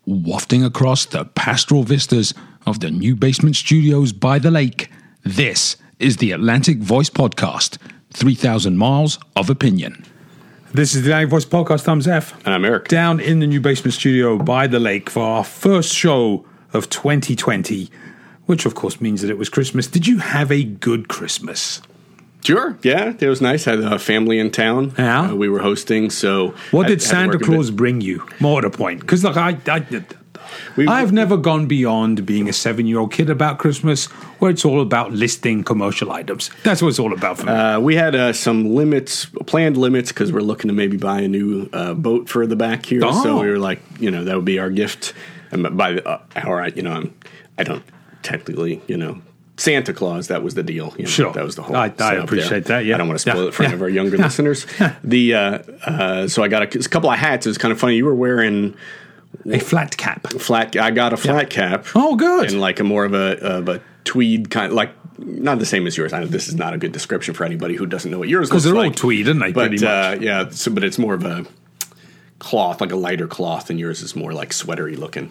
wafting across the pastoral vistas of the new basement studios by the lake. This is the Atlantic Voice Podcast, 3,000 miles of opinion. This is the Atlantic Voice Podcast. I'm Zeph. And I'm Eric. Down in the new basement studio by the lake for our first show of 2020, which of course means that it was Christmas. Did you have a good Christmas? Sure, yeah, it was nice. Had a family in town. Yeah. We were hosting, so... What did Santa Claus bring you? More to the point. Because look, I've never gone beyond being a 7-year-old kid about Christmas, where it's all about listing commercial items. That's what it's all about for me. We had some limits, planned limits, because we're looking to maybe buy a new boat for the back here. Oh. So we were like, that would be our gift. And by I don't technically, Santa Claus, that was the deal. Sure. That was the whole I appreciate that, yeah. I don't want to spoil it for any of our younger listeners. So I got a couple of hats. It was kind of funny. You were wearing... A flat cap. I got a flat cap. Oh, good. And like a more of a tweed kind, like not the same as yours. I know this is not a good description for anybody who doesn't know what yours looks like. Because they're all tweed, aren't they? But pretty much. yeah, but it's more of a cloth, like a lighter cloth, and yours is more like sweatery looking.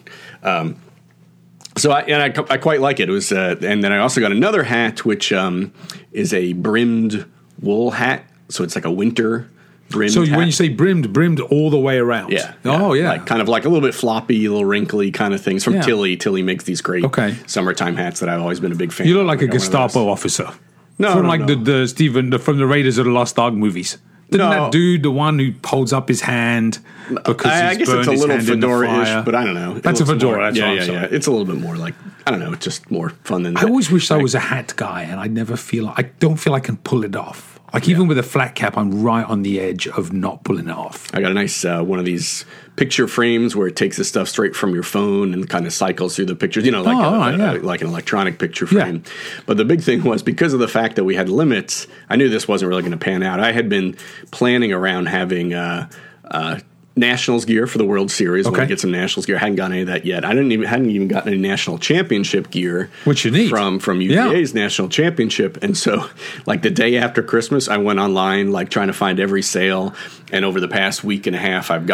So I quite like it. It was, and then I also got another hat, which is a brimmed wool hat. So it's like a winter brimmed. So hat. when you say brimmed all the way around. Yeah. Oh, yeah. Like, kind of like a little bit floppy, a little wrinkly kind of things from Tilly. Tilly makes these great summertime hats that I've always been a big fan of. You look like a Gestapo officer. No, from no. from the Raiders of the Lost Ark movies. Didn't that dude, the one who holds up his hand because I guess it's a little fedora-ish, but I don't know. That's a fedora. Yeah. It's a little bit more like, I don't know, it's just more fun than that. I always wish I was a hat guy, and I don't feel I can pull it off. Like, even with a flat cap, I'm right on the edge of not pulling it off. I got a nice one of these picture frames where it takes the stuff straight from your phone and kind of cycles through the pictures, like an electronic picture frame. Yeah. But the big thing was, because of the fact that we had limits, I knew this wasn't really going to pan out. I had been planning around having Nationals gear for the World Series. Okay. I get some Nationals gear. I hadn't gotten any of that yet. I hadn't even gotten any National Championship gear. Which you need. From UVA's National Championship. And so, like, the day after Christmas, I went online, like, trying to find every sale. And over the past week and a half, I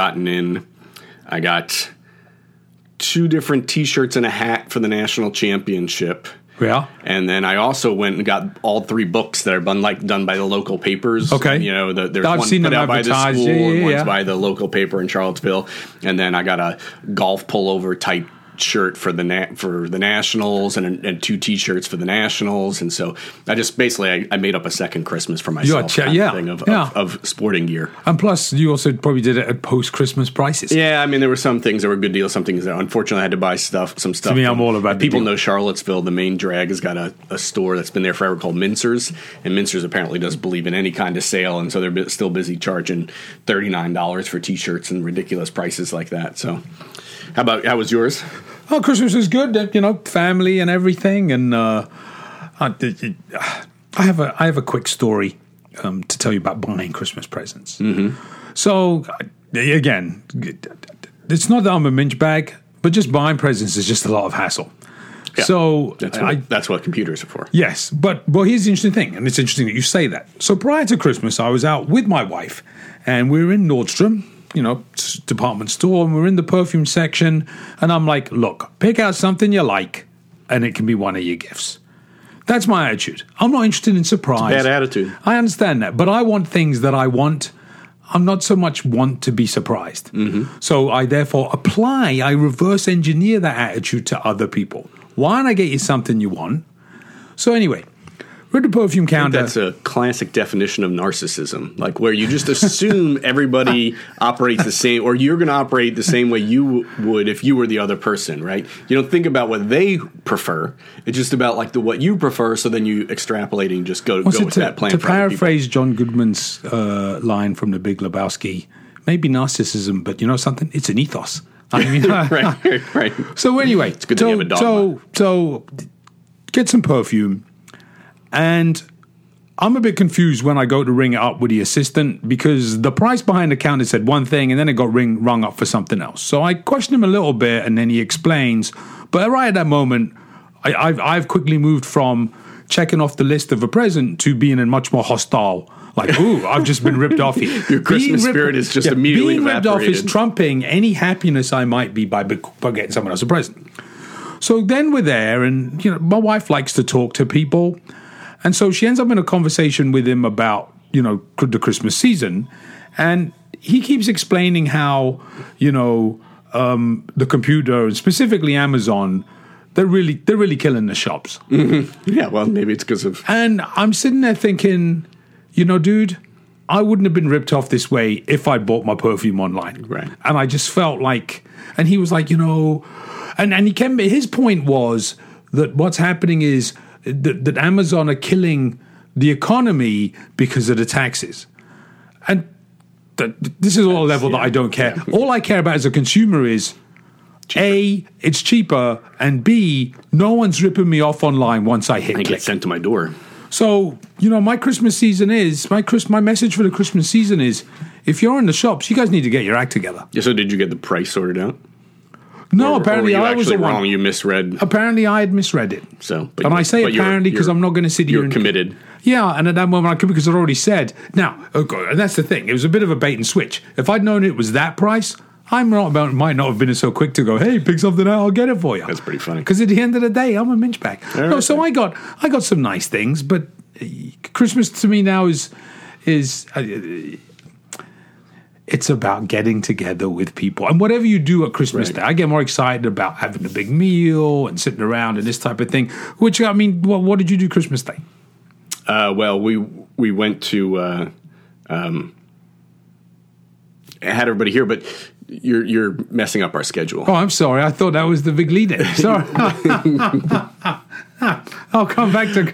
got 2 different T-shirts and a hat for the National Championship. Yeah. And then I also went and got all 3 books that are done by the local papers. Okay. There's I've one seen put them out by the advertised. school and Yeah. one's by the local paper in Charlottesville. And then I got a golf pullover type shirt for the Nationals and 2 T-shirts for the Nationals. And so I just basically I made up a second Christmas for myself of sporting gear. And plus, you also probably did it at post-Christmas prices. Yeah, I mean, there were some things that were good deals, some things that unfortunately I had to buy some stuff. To me, I'm all about people know Charlottesville, the main drag, has got a store that's been there forever called Mincer's. And Mincer's apparently doesn't believe in any kind of sale. And so they're still busy charging $39 for T-shirts and ridiculous prices like that. So how was yours? Oh, Christmas was good, family and everything, and I have a quick story to tell you about buying Christmas presents. Mm-hmm. So, again, it's not that I'm a minge bag, but just buying presents is just a lot of hassle. Yeah, so that's what computers are for. Yes, but here's the interesting thing, and it's interesting that you say that. So prior to Christmas, I was out with my wife, and we were in Nordstrom, department store, and we're in the perfume section, and I'm like, look, pick out something you like, and it can be one of your gifts. That's my attitude. I'm not interested in surprise. It's a bad attitude. I understand that, but I want things that I want. I'm not so much want to be surprised. Mm-hmm. So I therefore I reverse engineer that attitude to other people. Why don't I get you something you want? So anyway, we're at the perfume counter. That's a classic definition of narcissism, like where you just assume everybody operates the same, or you're going to operate the same way you would if you were the other person, right? You don't think about what they prefer. It's just about like what you prefer, so then you extrapolate and just go with that plan. To paraphrase John Goodman's line from The Big Lebowski, maybe narcissism, but you know something? It's an ethos. I mean, right. So anyway, it's good to have a dogma. So get some perfume. And I'm a bit confused when I go to ring it up with the assistant, because the price behind the counter said one thing and then it got rung up for something else. So I question him a little bit and then he explains. But right at that moment, I've quickly moved from checking off the list of a present to being in much more hostile. Like, ooh, I've just been ripped off here. Your Christmas spirit is just immediately being evaporated. ripped off is trumping any happiness I might be by getting someone else a present. So then we're there, and my wife likes to talk to people, and so she ends up in a conversation with him about the Christmas season, and he keeps explaining how the computer, and specifically Amazon, they're really killing the shops. Mm-hmm. Yeah, well, maybe it's because of. And I'm sitting there thinking, dude, I wouldn't have been ripped off this way if I bought my perfume online. Right. And I just felt like, and he was like, and he came. His point was that what's happening is that Amazon are killing the economy because of the taxes, and this is all a level that I don't care. Yeah. All I care about as a consumer is cheaper. A, it's cheaper, and B, no one's ripping me off online once I hit click. Get sent to my door. So, my Christmas season is, my message for the Christmas season is, if you're in the shops, you guys need to get your act together. Yeah, so did you get the price sorted out? No, apparently I was the one. Wrong. You misread. Apparently I had misread it. So, and I say apparently because I'm not going to sit here. You're committed. Yeah, and at that moment I could, because I'd already said. Now, and that's the thing. It was a bit of a bait and switch. If I'd known it was that price, might not have been so quick to go, hey, pick something out, I'll get it for you. That's pretty funny. Because at the end of the day, I'm a minchbag. No, so I got some nice things, but Christmas to me now is it's about getting together with people. And whatever you do at Christmas Day, I get more excited about having a big meal and sitting around and this type of thing. Which, I mean, what did you do Christmas Day? Well, we went to I had everybody here, but you're messing up our schedule. Oh, I'm sorry. I thought that was the big lead-in. Sorry. I'll come back to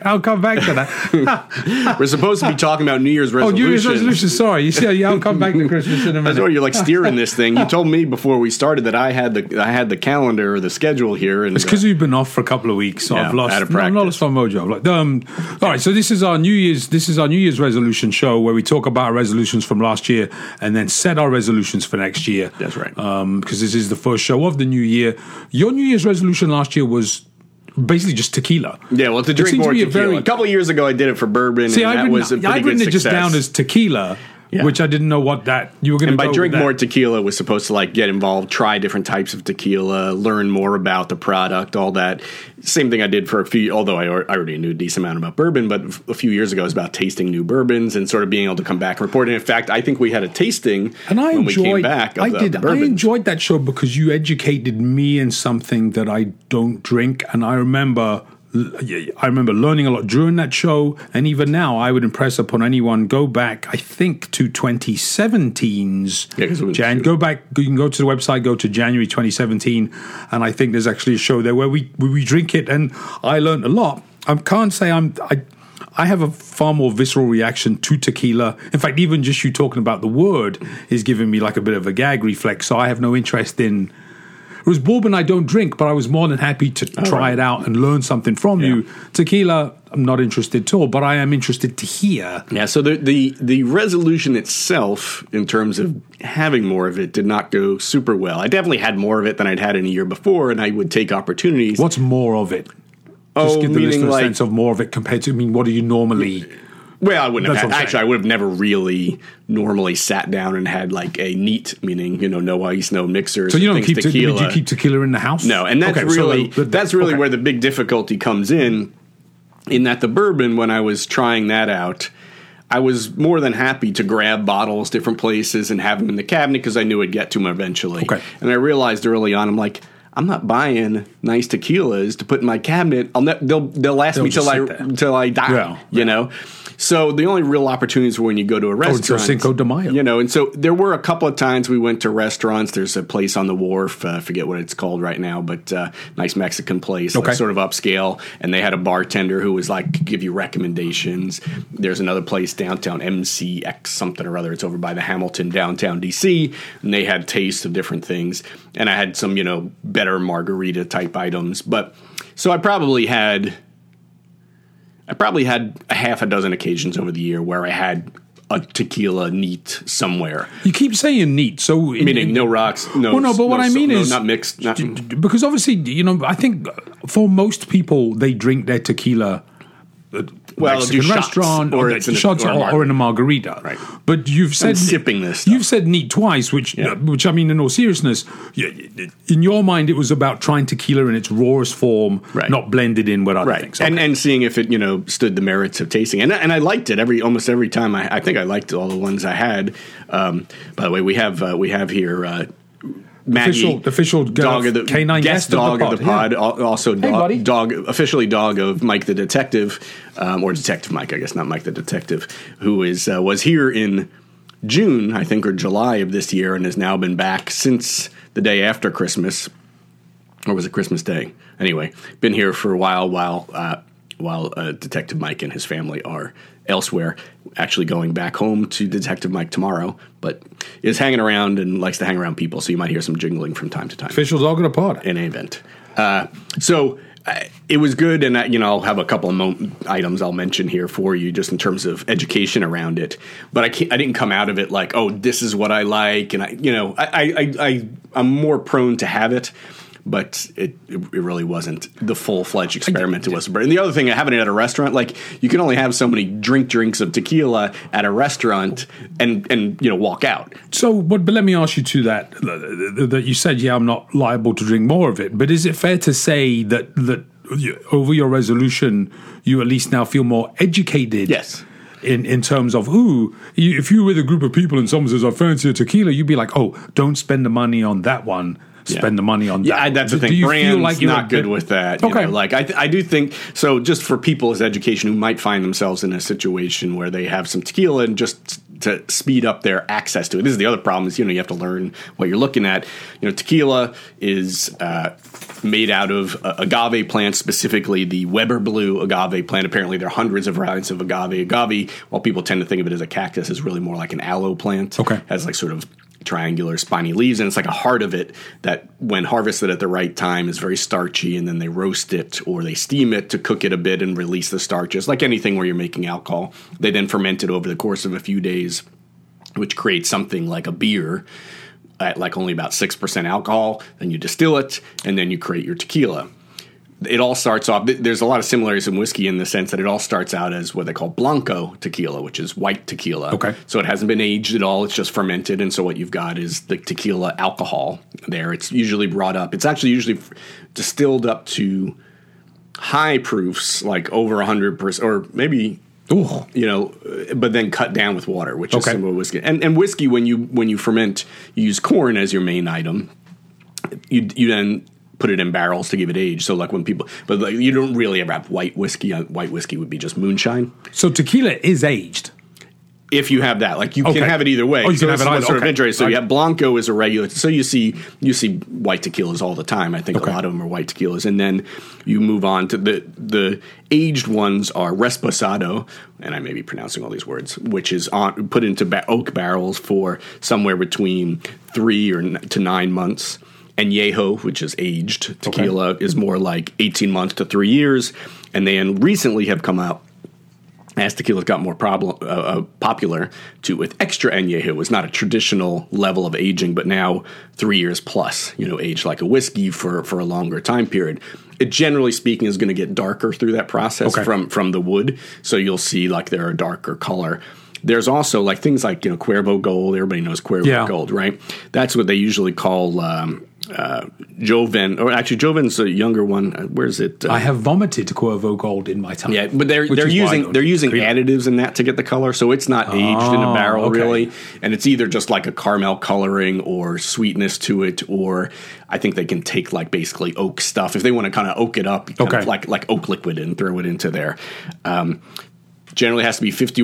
that. We're supposed to be talking about New Year's resolutions. Oh, New Year's resolutions. Sorry. You see, I'll come back to Christmas in a minute. That's why you're like steering this thing. You told me before we started that I had the calendar or the schedule here, and it's because we've been off for a couple of weeks. So I've lost. Out of practice. I've lost my mojo. All right. So this is our New Year's resolution show where we talk about our resolutions from last year and then set our resolutions for next year. That's right. Because this is the first show of the new year. Your New Year's resolution last year was basically just tequila. Yeah, well, to drink more tequila. A couple of years ago, I did it for bourbon, and that was a pretty good success. I'd written it just down as tequila, which I didn't know what that you were going to. And by drink more tequila was supposed to like get involved, try different types of tequila, learn more about the product, all that. Same thing I did for a few. Although I already knew a decent amount about bourbon, but a few years ago it was about tasting new bourbons and sort of being able to come back and report. And in fact, I think we had a tasting when we came back. I enjoyed that show because you educated me in something that I don't drink, and I remember learning a lot during that show, and even now I would impress upon anyone, go back, I think, to 2017's Jan. Go back, you can go to the website, go to January 2017, and I think there's actually a show there where we drink it, and I learned a lot. I can't say I have a far more visceral reaction to tequila. In fact, even just you talking about the word is giving me like a bit of a gag reflex, so I have no interest in. It was bourbon I don't drink, but I was more than happy to try it out and learn something from you. Tequila, I'm not interested at all, but I am interested to hear. Yeah, so the resolution itself, in terms of having more of it, did not go super well. I definitely had more of it than I'd had in a year before, and I would take opportunities. What's more of it? Just give the listener a sense of more of it compared to, what do you normally... Well, I wouldn't have I would have never really normally sat down and had like a neat, meaning, no ice, no mixers. So you don't keep tequila. Did you keep tequila in the house? No, and that's really where the big difficulty comes in that the bourbon, when I was trying that out, I was more than happy to grab bottles different places and have them in the cabinet because I knew I'd get to them eventually. Okay. And I realized early on, I'm like, I'm not buying nice tequilas to put in my cabinet. They'll last me till I die. Yeah. So the only real opportunities were when you go to a restaurant. Cinco de Mayo. And so there were a couple of times we went to restaurants. There's a place on the wharf, I forget what it's called right now, but nice Mexican place, like sort of upscale. And they had a bartender who was like, give you recommendations. There's another place downtown, MCX something or other. It's over by the Hamilton, downtown D.C. And they had tastes of different things. And I had some, better margarita type items. But so I probably had a half a dozen occasions over the year where I had a tequila neat somewhere. You keep saying neat, so meaning no rocks, no. Well, no, but what I mean is not mixed. Because obviously, I think for most people they drink their tequila Mexican restaurant or in a margarita. Right. But you've said sipping this stuff. You've said neat twice, which I mean, in all seriousness, in your mind, it was about trying tequila in its rawest form, not blended in with other things. Okay. And seeing if it, stood the merits of tasting. And I liked it almost every time. I think I liked all the ones I had. By the way, we have here Maggie, the official dog of the canine guest dog of the pod, also hey, officially dog of Mike the Detective, or Detective Mike, I guess, not Mike the Detective, who was here in June, I think, or July of this year, and has now been back since the day after Christmas, or was it Christmas Day? Anyway, been here for a while Detective Mike and his family are elsewhere, actually going back home to Detective Mike tomorrow, but is hanging around and likes to hang around people, so you might hear some jingling from time to time. Official dog of the pod. In any event. So it was good, and I'll have a couple of items I'll mention here for you just in terms of education around it, but I didn't come out of it like, oh, this is what I like, and I'm more prone to have it. But it really wasn't the full-fledged experiment it was. And the other thing, having it at a restaurant, like you can only have so many drinks of tequila at a restaurant and walk out. So, but let me ask you to that you said, I'm not liable to drink more of it. But is it fair to say that over your resolution, you at least now feel more educated? Yes. In terms of, if you're with a group of people and someone says, I fancy a tequila, you'd be like, oh, don't spend the money on that one. Spend the money on that. Yeah, that's the thing. Do you Brand's feel like you're not good with that. Okay. I do think, so just for people's education who might find themselves in a situation where they have some tequila and just to speed up their access to it. This is the other problem is, you have to learn what you're looking at. Tequila is made out of agave plants, specifically the Weber Blue agave plant. Apparently there are hundreds of varieties of agave. Agave, while people tend to think of it as a cactus, is really more like an aloe plant. Okay. Has like sort of triangular spiny leaves, and it's like a heart of it that when harvested at the right time is very starchy, and then they roast it or they steam it to cook it a bit and release the starches. Like anything where you're making alcohol, they then ferment it over the course of a few days, which creates something like a beer at like only about 6% alcohol. Then you distill it, and then you create your tequila. It all starts off, there's a lot of similarities in whiskey in the sense that it all starts out as what they call Blanco tequila, which is white tequila. Okay. So it hasn't been aged at all. It's just fermented. And so what you've got is the tequila alcohol there. It's usually brought up. It's actually usually distilled up to high proofs, like over 100%, or maybe, but then cut down with water, which is similar to whiskey. And whiskey, when you ferment, you use corn as your main item. You then put it in barrels to give it age. So like when people, but like you don't really ever have white whiskey. White whiskey would be just moonshine. So tequila is aged. If you have that, like you can have it either way. Oh, you can have it either. Sort of interest. So you have Blanco is a regular. So you see white tequilas all the time. I think a lot of them are white tequilas, and then you move on to the aged ones are Reposado, and I may be pronouncing all these words, which is put into oak barrels for somewhere between 3 to 9 months. And Añejo, which is aged tequila, is more like 18 months to 3 years. And then recently have come out, as tequila's got more popular, with extra Añejo. It was not a traditional level of aging, but now 3 years plus, aged like a whiskey for a longer time period. It, generally speaking, is going to get darker through that process from the wood. So you'll see like they're a darker color. There's also like things like, Cuervo Gold. Everybody knows Cuervo Gold, right? That's what they usually call Joven, or actually Joven's a younger one. Where's it? I have vomited Cuervo Gold in my time. Yeah, but they're using additives in that to get the color, so it's not aged in a barrel really, and it's either just like a caramel coloring or sweetness to it, or I think they can take like basically oak stuff if they want to kind of oak it up, kind of like oak liquid and throw it into there. Generally has to be 50.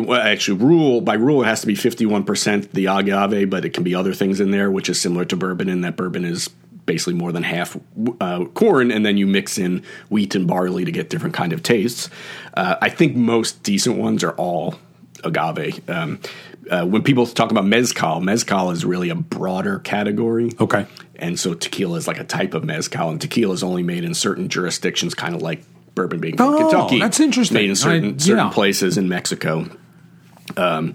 By rule, it has to be 51% the agave, but it can be other things in there, which is similar to bourbon in that bourbon is basically more than half corn, and then you mix in wheat and barley to get different kind of tastes. I think most decent ones are all agave. When people talk about mezcal is really a broader category. Okay. And so tequila is like a type of mezcal, and tequila is only made in certain jurisdictions, kind of like bourbon being from Kentucky. That's interesting. Made in certain places in Mexico.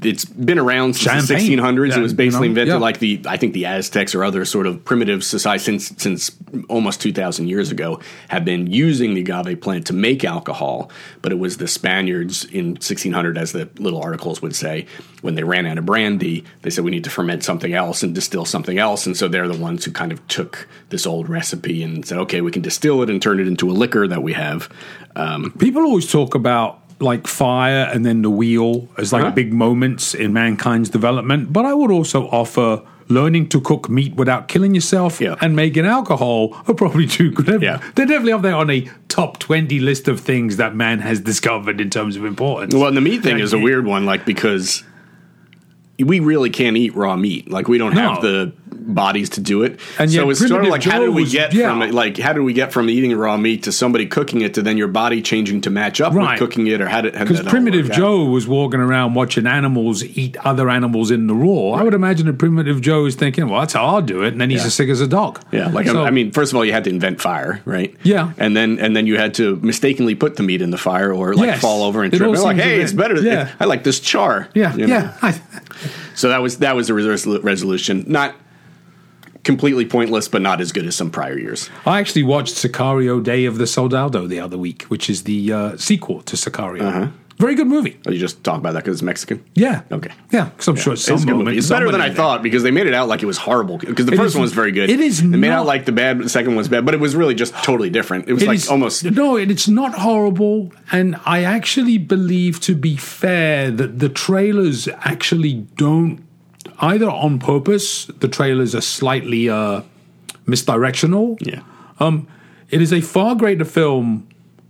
it's been around since the 1600s. It was basically invented like I think the Aztecs or other sort of primitive society since almost 2,000 years ago have been using the agave plant to make alcohol. But it was the Spaniards in 1600, as the little articles would say, when they ran out of brandy, they said we need to ferment something else and distill something else. And so they're the ones who kind of took this old recipe and said, okay, we can distill it and turn it into a liquor that we have. People always talk about like fire and then the wheel as like big moments in mankind's development. But I would also offer learning to cook meat without killing yourself and making alcohol are probably two good. They're definitely up there on a top 20 list of things that man has discovered in terms of importance. Well, and the meat thing is a weird one, like, because we really can't eat raw meat. Like, we don't have the bodies to do it. And so it's sort of like, how did we get from eating raw meat to somebody cooking it to then your body changing to match up with cooking it? Or because Primitive Joe was walking around watching animals eat other animals in the raw. I would imagine that Primitive Joe is thinking, well, that's how I'll do it, and then he's as sick as a dog. Yeah, like, so, I mean, first of all, you had to invent fire, right? Yeah, and then you had to mistakenly put the meat in the fire or like fall over and trip. They're like, hey, it's better. I like this char. So that was the resolution. Not completely pointless, but not as good as some prior years. I actually watched Sicario: Day of the Soldado the other week, which is the sequel to Sicario. Very good movie. Oh, you just talk about that because it's Mexican? Yeah. Okay. Yeah, because I'm sure it's a good movie. It's better than I thought, because they made it out like it was horrible. Because the first one was very good. It is. They made it out like the second one's bad, but it was really just totally different. It was like almost. No, it's not horrible, and I actually believe, to be fair, that the trailers actually don't. Either on purpose, the trailers are slightly misdirectional. Yeah. It is a far better film,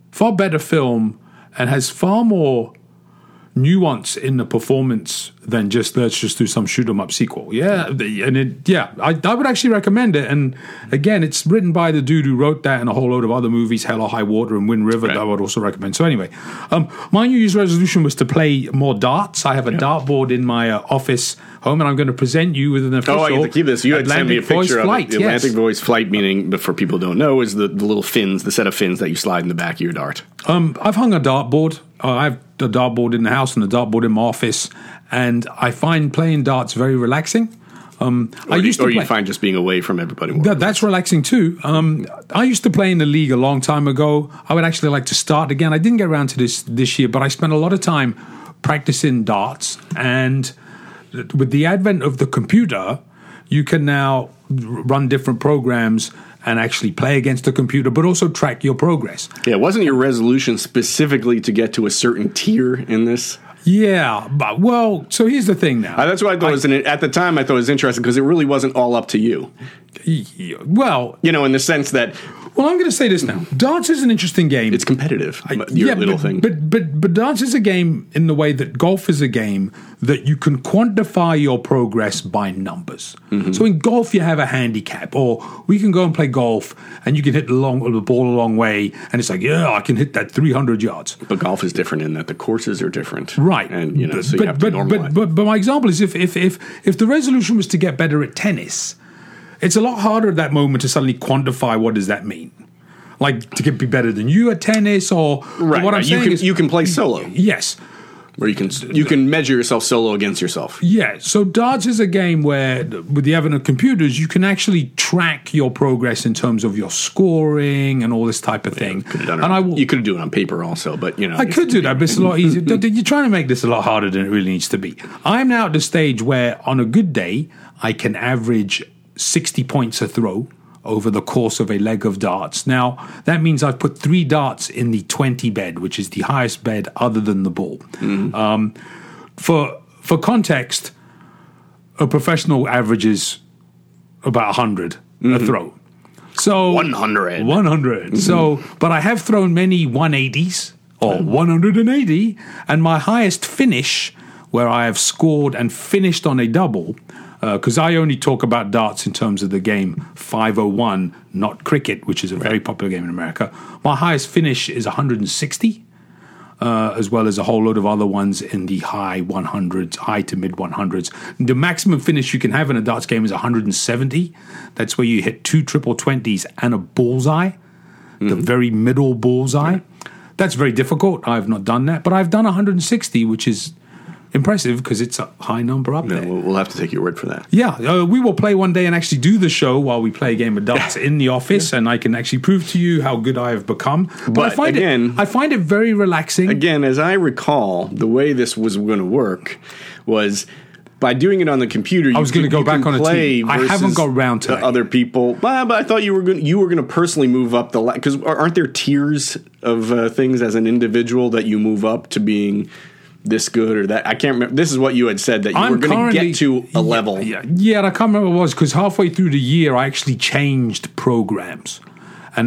and has far more nuance in the performance than just let's just do some shoot 'em up sequel. I would actually recommend it. And again, it's written by the dude who wrote that and a whole load of other movies, Hell or High Water and Wind River, that I would also recommend. So anyway, my New Year's resolution was to play more darts. I have a dartboard in my office home, and I'm going to present you with an official I get to keep this. You had sent me a picture of it. The Atlantic Voice Flight, meaning, but for people who don't know, is the little fins, the set of fins that you slide in the back of your dart. I've hung a dartboard. I have a dartboard in the house and a dartboard in my office, and I find playing darts very relaxing. You find just being away from everybody more. That's relaxing too. I used to play in the league a long time ago. I would actually like to start again. I didn't get around to this year, but I spent a lot of time practicing darts. And with the advent of the computer, you can now run different programs and actually play against the computer, but also track your progress. Yeah, wasn't your resolution specifically to get to a certain tier in this? Yeah, but so here's the thing now. That's what I thought at the time I thought it was interesting, because it really wasn't all up to you. Well, in the sense that. Well, I'm going to say this now. Darts is an interesting game. It's competitive. But darts is a game in the way that golf is a game that you can quantify your progress by numbers. Mm-hmm. So in golf, you have a handicap, or we can go and play golf, and you can hit the ball a long way, and it's like, I can hit that 300 yards. But golf is different in that the courses are different, right? And so you have to normalize. But my example is if the resolution was to get better at tennis. It's a lot harder at that moment to suddenly quantify what does that mean. Like to be better than you at tennis, or what I'm saying is you can play solo. Yes, where you can measure yourself solo against yourself. Yeah. So darts is a game where, with the advent of computers, you can actually track your progress in terms of your scoring and all this type of thing. You could do it on paper also, but I could do that, but it's a lot easier. You're trying to make this a lot harder than it really needs to be. I'm now at the stage where, on a good day, I can average 60 points a throw over the course of a leg of darts. Now, that means I've put 3 darts in the 20 bed, which is the highest bed other than the ball. Mm-hmm. For context, a professional averages about 100 a throw. So 100. Mm-hmm. So, but I have thrown many 180s or 180, and my highest finish, where I have scored and finished on a double, because I only talk about darts in terms of the game 501, not cricket, which is a very popular game in America. My highest finish is 160, as well as a whole load of other ones in the high 100s, high to mid 100s. The maximum finish you can have in a darts game is 170. That's where you hit 2 triple 20s and a bullseye, the very middle bullseye. That's very difficult. I've not done that, but I've done 160, which is impressive because it's a high number up there. We'll have to take your word for that. Yeah, we will play one day and actually do the show while we play a game of darts in the office, and I can actually prove to you how good I have become. But I find it very relaxing. Again, as I recall, the way this was going to work was by doing it on the computer. I was going to go back on a TV. I haven't got around to other people. But I thought you were going to personally move up the because aren't there tiers of things as an individual that you move up to being this good or that? I can't remember. This is what you had said that you were going to get to a level. Yeah, I can't remember what it was because halfway through the year I actually changed programs, and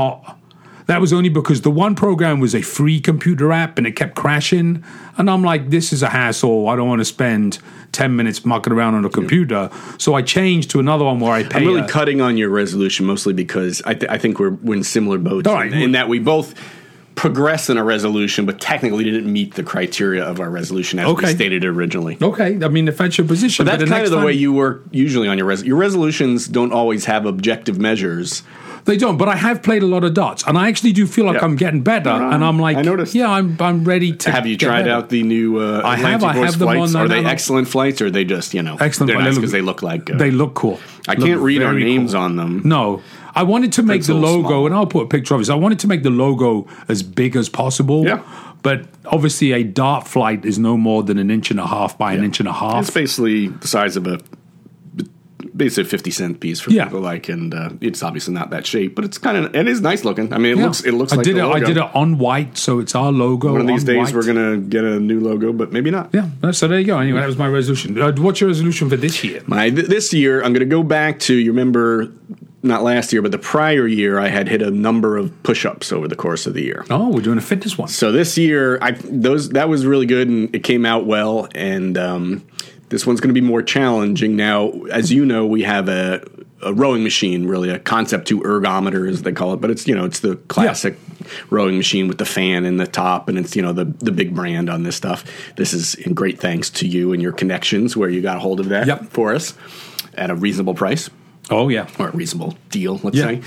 that was only because the one program was a free computer app and it kept crashing. And I'm like, this is a hassle. I don't want to spend 10 minutes mucking around on a computer. So I changed to another one where I pay. I'm really cutting on your resolution mostly because I think we're in similar boats in that we both progressed in a resolution, but technically didn't meet the criteria of our resolution as we stated originally. Okay. I mean, if that's your position. But that's kind of the way you work usually on your resolutions don't always have objective measures. They don't, but I have played a lot of darts, and I actually do feel like I'm getting better. And I'm like, I noticed. Yeah, I'm ready to. Have you tried out the new? I have them flights? on. Are they excellent flights, or are they just excellent? They're nice because they look like they look cool. I can't read our names on them. No, I wanted to make the logo, small. And I'll put a picture of it. I wanted to make the logo as big as possible. Yeah. But obviously, a dart flight is no more than 1.5 inches by 1.5 inches. It's basically the size of basically a 50-cent piece for people like, and it's obviously not that shape, but it is nice looking. I mean, it looks like the logo. I did it on white, so it's our logo. One of these days we're gonna get a new logo, but maybe not. Yeah, so there you go. Anyway, that was my resolution. What's your resolution for this year? This year, I'm gonna go back to, you remember, not last year, but the prior year, I had hit a number of push-ups over the course of the year. Oh, we're doing a fitness one. So this year, that was really good, and it came out well, and this one's going to be more challenging. Now, as you know, we have a rowing machine, really a Concept 2 ergometer, as they call it, but it's it's the classic rowing machine with the fan in the top, and it's the big brand on this stuff. This is in great thanks to you and your connections, where you got a hold of that for us at a reasonable price. Oh yeah, or a reasonable deal, let's say.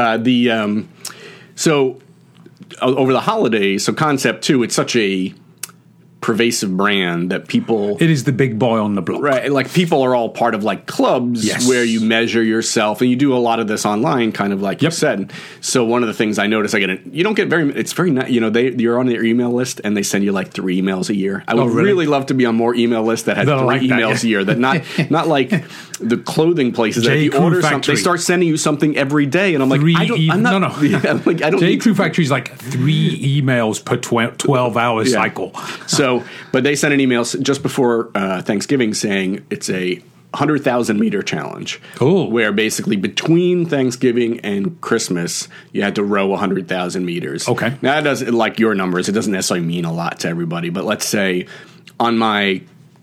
So over the holidays, so Concept 2, it's such a pervasive brand that people... It is the big boy on the block. Right. Like, people are all part of, like, clubs where you measure yourself, and you do a lot of this online, kind of like you said. So one of the things I noticed, you don't get it's very nice, you're on their email list, and they send you, like, 3 emails a year. I would really love to be on more email lists that had 3 emails a year, that not like the clothing places that if you order something, they start sending you something every day, and I'm like, I'm not... I don't J. Crew Factory is like 3 emails per 12-hour cycle. So, but they sent an email just before Thanksgiving saying it's a 100,000 meter challenge. Cool. Where basically between Thanksgiving and Christmas, you had to row 100,000 meters. Okay. Now, that doesn't, like your numbers, it doesn't necessarily mean a lot to everybody, but let's say on my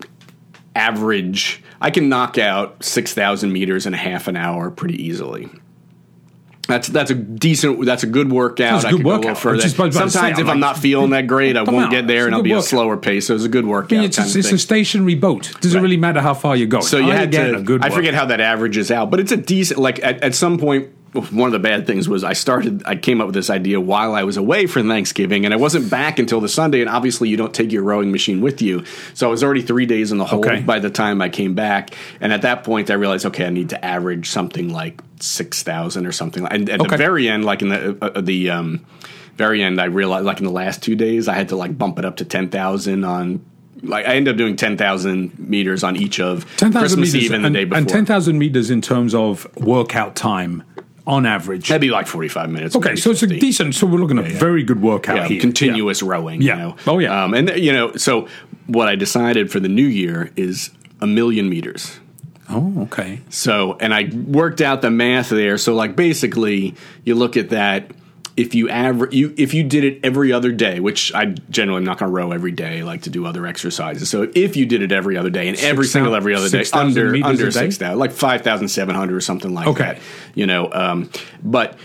average, I can knock out 6,000 meters in a half an hour pretty easily. That's a good workout. That's a good workout. Sometimes if I'm not feeling that great, I won't get there, and I'll be a slower pace. So it's a good workout. It's a stationary boat. Doesn't really matter how far you go. So you had to. I forget how that averages out, but it's a decent. Like at some point, one of the bad things was I came up with this idea while I was away for Thanksgiving, and I wasn't back until the Sunday, and obviously you don't take your rowing machine with you. So I was already 3 days in the hole by the time I came back, and at that point I realized, okay, I need to average something like 6,000 or something. And at the very end, like in the very end, I realized, like in the last 2 days, I had to like bump it up to 10,000 on... Like, I ended up doing 10,000 meters on each of Christmas Eve and the day before. And 10,000 meters in terms of workout time, on average. That'd be like 45 minutes. Okay, so it's a decent... So we're looking at a very good workout here. Continuous rowing. Yeah. Oh, yeah. And, so what I decided for the new year is 1,000,000 meters. Oh, okay. So, and I worked out the math there. So, like, basically, you look at that... If you did it every other day, which I generally am not going to row every day, I like to do other exercises. So if you did it every other day and every other day, under 6,000, like 5,700 or something like that, but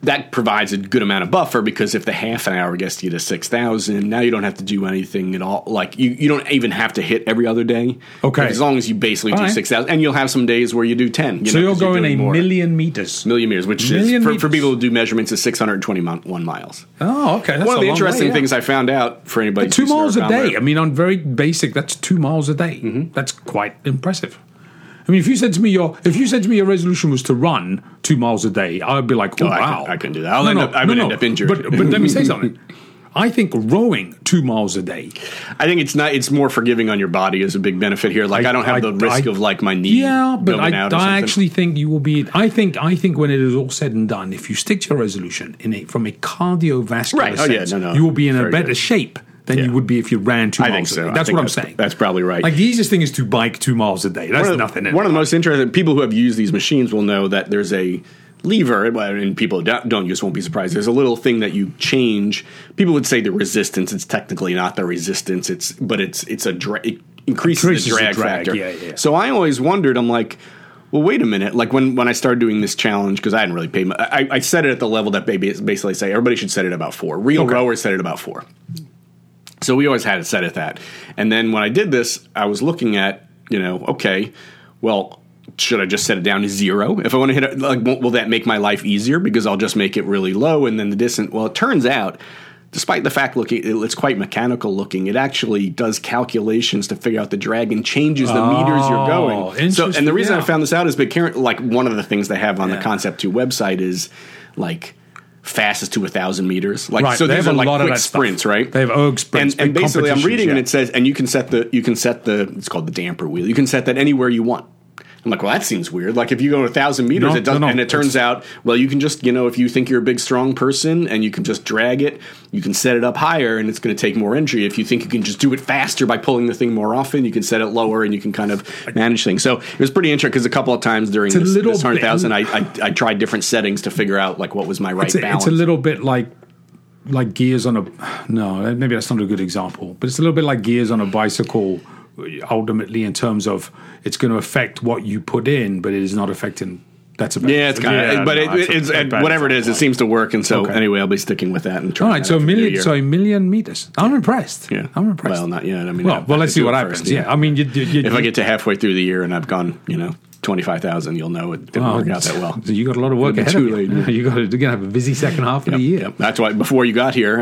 that provides a good amount of buffer, because if the half an hour gets you to 6,000, now you don't have to do anything at all. Like you don't even have to hit every other day. Okay. As long as you basically do 6,000, and you'll have some days where you do 10. So you're going a million meters. Million meters, which for people who do measurements is 621 miles. Oh, okay. That's one of the interesting things I found out for anybody. 2 miles a day. I mean, on very basic, that's 2 miles a day. Mm-hmm. That's quite impressive. I mean, if you said to me your resolution was to run 2 miles a day, I'd be like, wow. I couldn't do that. I would end up injured. But let me say something. I think rowing 2 miles a day. I think it's more forgiving on your body is a big benefit here. Like I don't have the risk of like my knee. Yeah, but I actually think you will be. I think when it is all said and done, if you stick to your resolution from a cardiovascular sense, you will be in a better shape than you would be if you ran 2 miles a day. That's what I'm saying. That's probably right. Like the easiest thing is to bike 2 miles a day. That's nothing. One of the most interesting people who have used these machines will know that there's a lever, and people don't use won't be surprised. There's a little thing that you change. People would say the resistance. It's technically not the resistance. It increases the drag factor. Yeah. So I always wondered. I'm like, well, wait a minute. Like when I started doing this challenge, because I hadn't really paid. I set it at the level that basically say everybody should set it about 4. Real rowers set it about 4. So we always had it set at that. And then when I did this, I was looking at, should I just set it down to 0? If I want to hit it, will that make my life easier? Because I'll just make it really low, and then the distance. Well, it turns out, despite the fact it's quite mechanical looking, it actually does calculations to figure out the drag and changes the meters you're going. So, and the reason I found this out is because one of the things they have on the Concept 2 website is like fastest to 1,000 meters. Right. So these are like quick sprints, right? They have erg sprints. And basically, I'm reading and it says, and you can set the it's called the damper wheel. You can set that anywhere you want. I'm like, well, that seems weird. Like if you go 1,000 meters, it doesn't. And it turns out, well, you can just, if you think you're a big, strong person and you can just drag it, you can set it up higher and it's going to take more energy. If you think you can just do it faster by pulling the thing more often, you can set it lower and you can kind of manage things. So it was pretty interesting because a couple of times during this 100,000, I tried different settings to figure out like what was my right balance. It's a little bit like gears on maybe that's not a good example, but it's a little bit like gears on a bicycle. Ultimately, in terms of it's going to affect what you put in, but it is not affecting. That's about it's kind of, but it's whatever it is. It seems to work, and so anyway, I'll be sticking with that and trying. All right, so a million meters. I'm impressed. Yeah, I'm impressed. Well, not yet. I mean, well, let's see what happens. Yeah, I mean, if I get to halfway through the year and I've gone, 25,000, you'll know it didn't work out that well. So you got a lot of work ahead of you. You're going to have a busy second half of the year. Yep. That's why before you got here,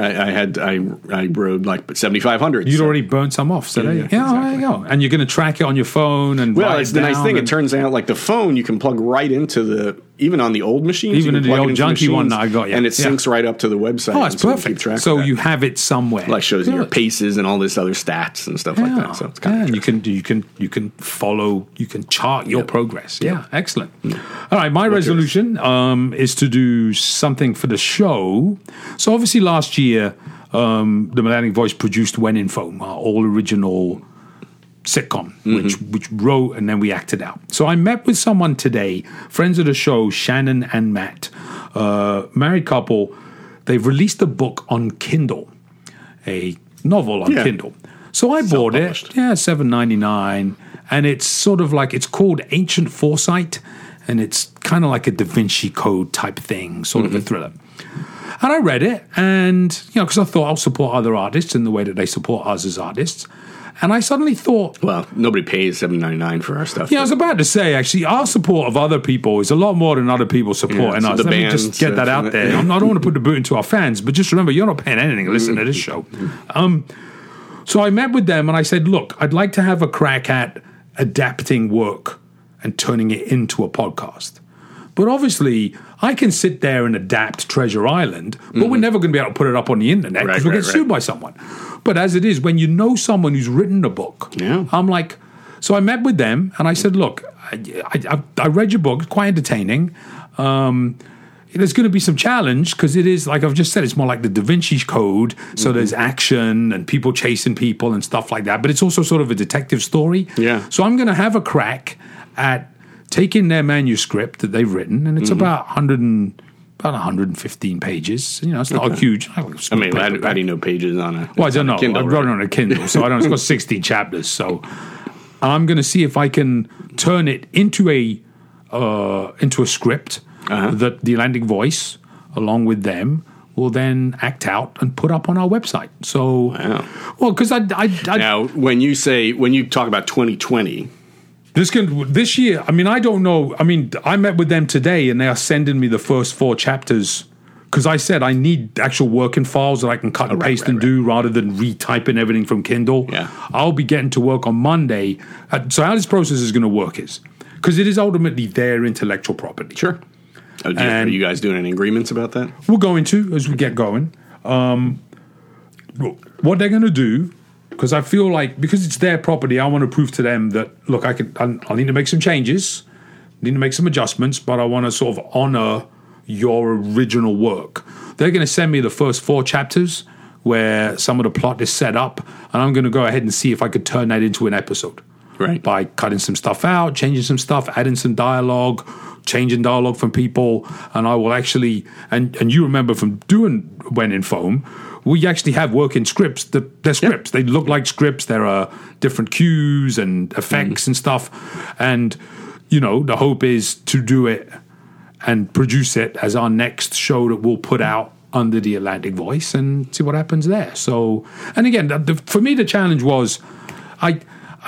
I rode like 7,500. You'd already burnt some off, so there you go. And you're going to track it on your phone and it's the nice thing. It turns out like the phone you can plug right into even on the old machines, even in the old junky one that I got, and it syncs right up to the website. Oh, it's perfect. So you have it somewhere. Like shows you your paces and all this other stats and stuff like that. So it's kind of you can follow, you can chart your progress. Yeah, excellent. All right, my resolution is to do something for the show. So obviously last year, the Atlantic Voice produced When in Foam, our all original sitcom, which wrote and then we acted out. So I met with someone today, friends of the show, Shannon and Matt, married couple. They've released a book on Kindle, a novel on Kindle. So I bought it, $7.99, and it's sort of like, it's called Ancient Foresight, and it's kind of like a Da Vinci Code type thing, sort of a thriller. And I read it, and, because I thought I'll support other artists in the way that they support us as artists. And I suddenly thought... Well, nobody pays $7.99 for our stuff. Yeah, I was about to say, actually, our support of other people is a lot more than other people supporting us. Let me just get that out there. I don't want to put the boot into our fans, but just remember, you're not paying anything to listen to this show. So I met with them and I said, look, I'd like to have a crack at adapting work and turning it into a podcast. But obviously, I can sit there and adapt Treasure Island, but we're never going to be able to put it up on the internet because we'll get sued by someone. But as it is, when you know someone who's written a book, I'm like, so I met with them and I said, look, I read your book, it's quite entertaining. There's going to be some challenge because it is, like I've just said, it's more like the Da Vinci Code. So there's action and people chasing people and stuff like that. But it's also sort of a detective story. Yeah. So I'm going to have a crack at taking their manuscript that they've written, and it's about 115 pages. It's not a huge. How do you know pages on it? Well, I don't know. Kindle, I wrote it on a Kindle, so I don't. It's got 60 chapters. So I'm going to see if I can turn it into a script that the Atlantic Voice along with them, will then act out and put up on our website. So, well, because I now when you talk about 2020. This year, I mean, I don't know. I mean, I met with them today, and they are sending me the first 4 chapters because I said I need actual working files that I can cut and paste and do rather than retyping everything from Kindle. Yeah. I'll be getting to work on Monday. So how this process is going to work is because it is ultimately their intellectual property. Sure. Are you guys doing any agreements about that? We're going to as we get going. What they're going to do. Because I feel like, because it's their property, I want to prove to them that, look, I'll need to make some changes, need to make some adjustments, but I want to sort of honor your original work. They're going to send me the first 4 chapters where some of the plot is set up, and I'm going to go ahead and see if I could turn that into an episode. Right. By cutting some stuff out, changing some stuff, adding some dialogue, changing dialogue from people, and I will actually, and you remember from doing When in Foam, we actually have working scripts. They're scripts. They look like scripts. There are different cues and effects and stuff. And, the hope is to do it and produce it as our next show that we'll put out under the Atlantic Voice and see what happens there. So, and again, for me, the challenge was, I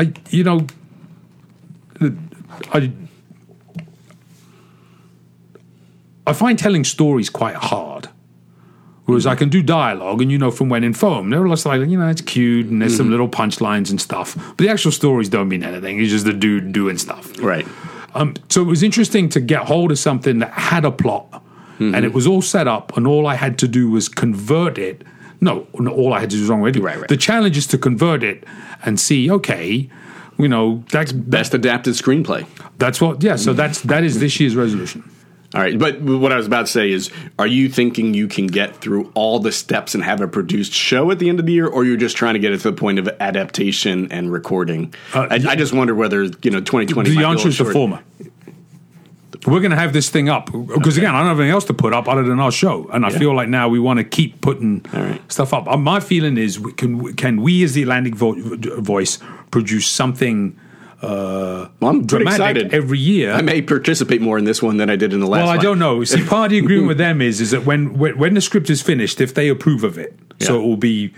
find telling stories quite hard. Whereas I can do dialogue, and from When in Foam, they're just like, it's cute, and there's some little punchlines and stuff. But the actual stories don't mean anything. It's just the dude doing stuff. Right. So it was interesting to get hold of something that had a plot, and it was all set up, and all I had to do was convert it. No, all I had to do was wrong. Right. The challenge is to convert it and see, okay, that's best adapted screenplay. That's what. Yeah. So that is this year's resolution. All right, but what I was about to say is, are you thinking you can get through all the steps and have a produced show at the end of the year, or you're just trying to get it to the point of adaptation and recording? I just wonder whether 2020. The answer is the former. We're going to have this thing up because again, I don't have anything else to put up other than our show, and I feel like now we want to keep putting stuff up. My feeling is, can we as the Atlantic Voice produce something? I'm pretty excited every year. I may participate more in this one than I did in the last one. Well, I don't know. See, part of the agreement with them is that when the script is finished, if they approve of it, so it will be,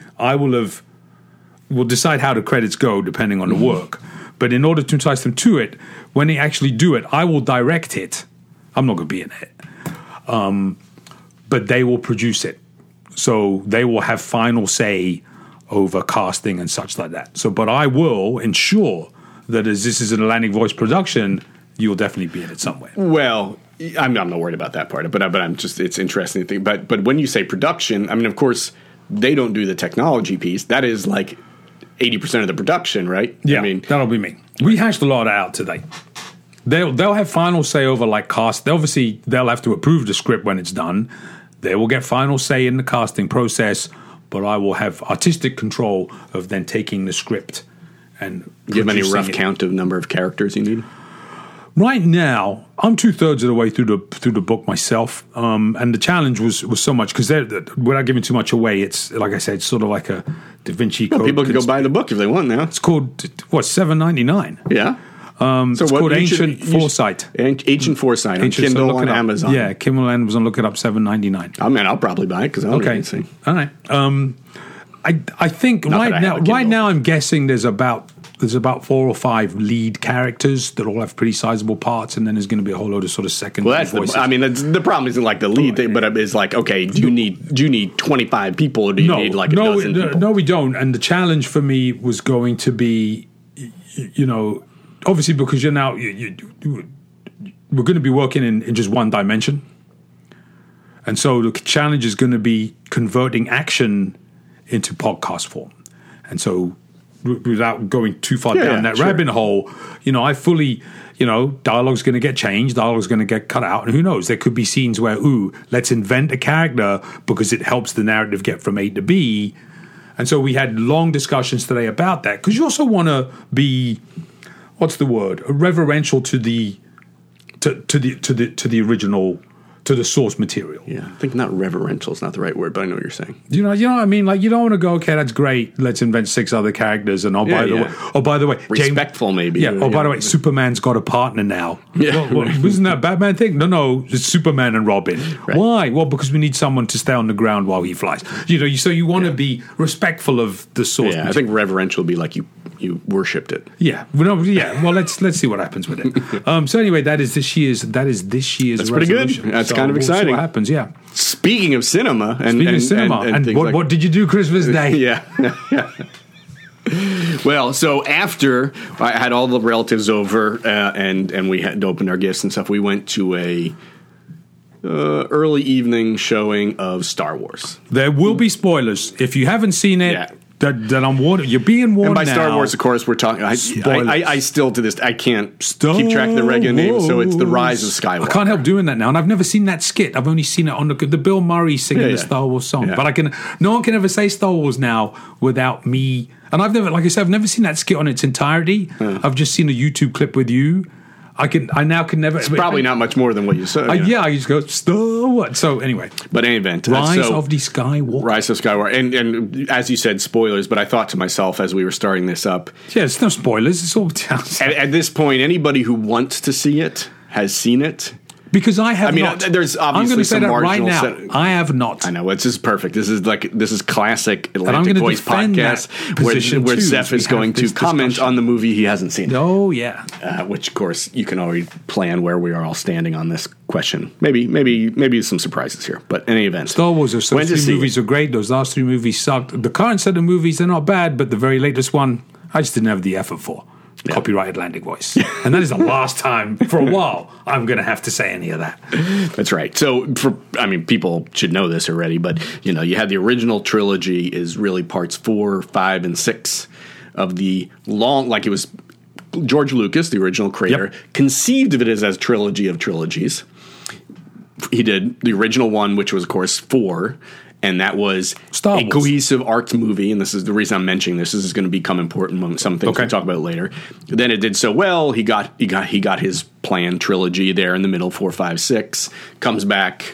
we'll decide how the credits go depending on the work. But in order to entice them to it, when they actually do it, I will direct it. I'm not going to be in it. But they will produce it. So they will have final say over casting and such like that. So, but I will ensure that as this is an Atlantic Voice production, you'll definitely be in it somewhere. Well, I'm not worried about that part, but I'm just, it's interesting to think. But when you say production, I mean, of course, they don't do the technology piece. That is like 80% of the production, right? Yeah, I mean, that'll be me. We hashed a lot out today. They'll have final say over like cast. They'll have to approve the script when it's done. They will get final say in the casting process, but I will have artistic control of then taking the script and do you have any rough count of number of characters you need? Right now, I'm 2/3 of the way through the book myself, and the challenge was so much because without giving too much away, it's like I said, it's sort of like a Da Vinci Code. People can go buy the book if they want now. It's called $7.99. Yeah. So it's called Ancient Foresight. Ancient Foresight on Kindle on Amazon. Yeah, Kindle on Amazon. Look it up. $7.99. I mean, I'll probably buy it because I don't even see. All right. I think right now I'm guessing there's about 4 or 5 lead characters that all have pretty sizable parts, and then there's going to be a whole load of sort of secondary voices. The problem isn't like the lead thing, but it's like, okay, do you need 25 people, or do you need like a dozen people? No, we don't. And the challenge for me was going to be, obviously because we're going to be working in just one dimension, and so the challenge is going to be converting action into podcast form, and so. Without going too far down that rabbit hole, I fully, dialogue's going to get changed, dialogue's going to get cut out, and who knows? There could be scenes where, let's invent a character because it helps the narrative get from A to B. And so we had long discussions today about that because you also want to be, what's the word? Reverential to the original to the source material. Yeah, I think not reverential is not the right word, but I know what you're saying. You know what I mean? Like, you don't want to go, okay, that's great. Let's invent 6 other characters, and by the way, respectful maybe. Yeah. By the way, Superman's got a partner now. Yeah. Well, wasn't that a Batman thing? No, it's Superman and Robin. Right. Why? Well, because we need someone to stay on the ground while he flies. So you want to be respectful of the source. Yeah, I think reverential would be like you worshipped it. Yeah. Well, let's see what happens with it. So anyway, that is this year's. That's pretty good. That's kind of exciting. See what happens? Yeah. Speaking of cinema, and what did you do Christmas Day? Yeah. Well, so after I had all the relatives over and we had opened our gifts and stuff, we went to a early evening showing of Star Wars. There will be spoilers if you haven't seen it. Yeah. That I'm warned. You're being warned. And by now. Star Wars, of course, we're talking. I still to this I can't keep track of the regular name. So it's the Rise of Skywalker. I can't help doing that now, and I've never seen that skit. I've only seen it on the Bill Murray singing the Star Wars song. Yeah. But no one can ever say Star Wars now without me. And I've never seen that skit on its entirety. I've just seen a YouTube clip with you. I now can never. It's probably not much more than what you said. I just go Star Wars. So anyway, but in any event, Rise of the Skywalker. Rise of Skywalker, and as you said, spoilers. But I thought to myself as we were starting this up, yeah, it's no spoilers. It's all at this point. Anybody who wants to see it has seen it. Because I have not. There's obviously I'm going to say some that right now. I have not. I know. This is perfect. This is classic Atlantic Voice podcast where Zeph is going to comment on the movie he hasn't seen. Oh, yeah. Which, of course, you can already plan where we are all standing on this question. Maybe some surprises here. But in any event. Star Wars, those 3 movies are great. Those last 3 movies sucked. The current set of movies, they're not bad. But the very latest one, I just didn't have the effort for. Yeah. Copyright Atlantic Voice. And that is the last time for a while I'm going to have to say any of that. That's right. So, people should know this already, but, you had the original trilogy is really parts 4, 5, and 6 of the long, like it was George Lucas, the original creator, conceived of it as trilogy of trilogies. He did the original one, which was, of course, 4. And that was a cohesive arcs movie, and this is the reason I'm mentioning this. This is going to become important. Some things we'll talk about later. Then it did so well. He got his planned trilogy there in the middle. 4, 5, 6 comes back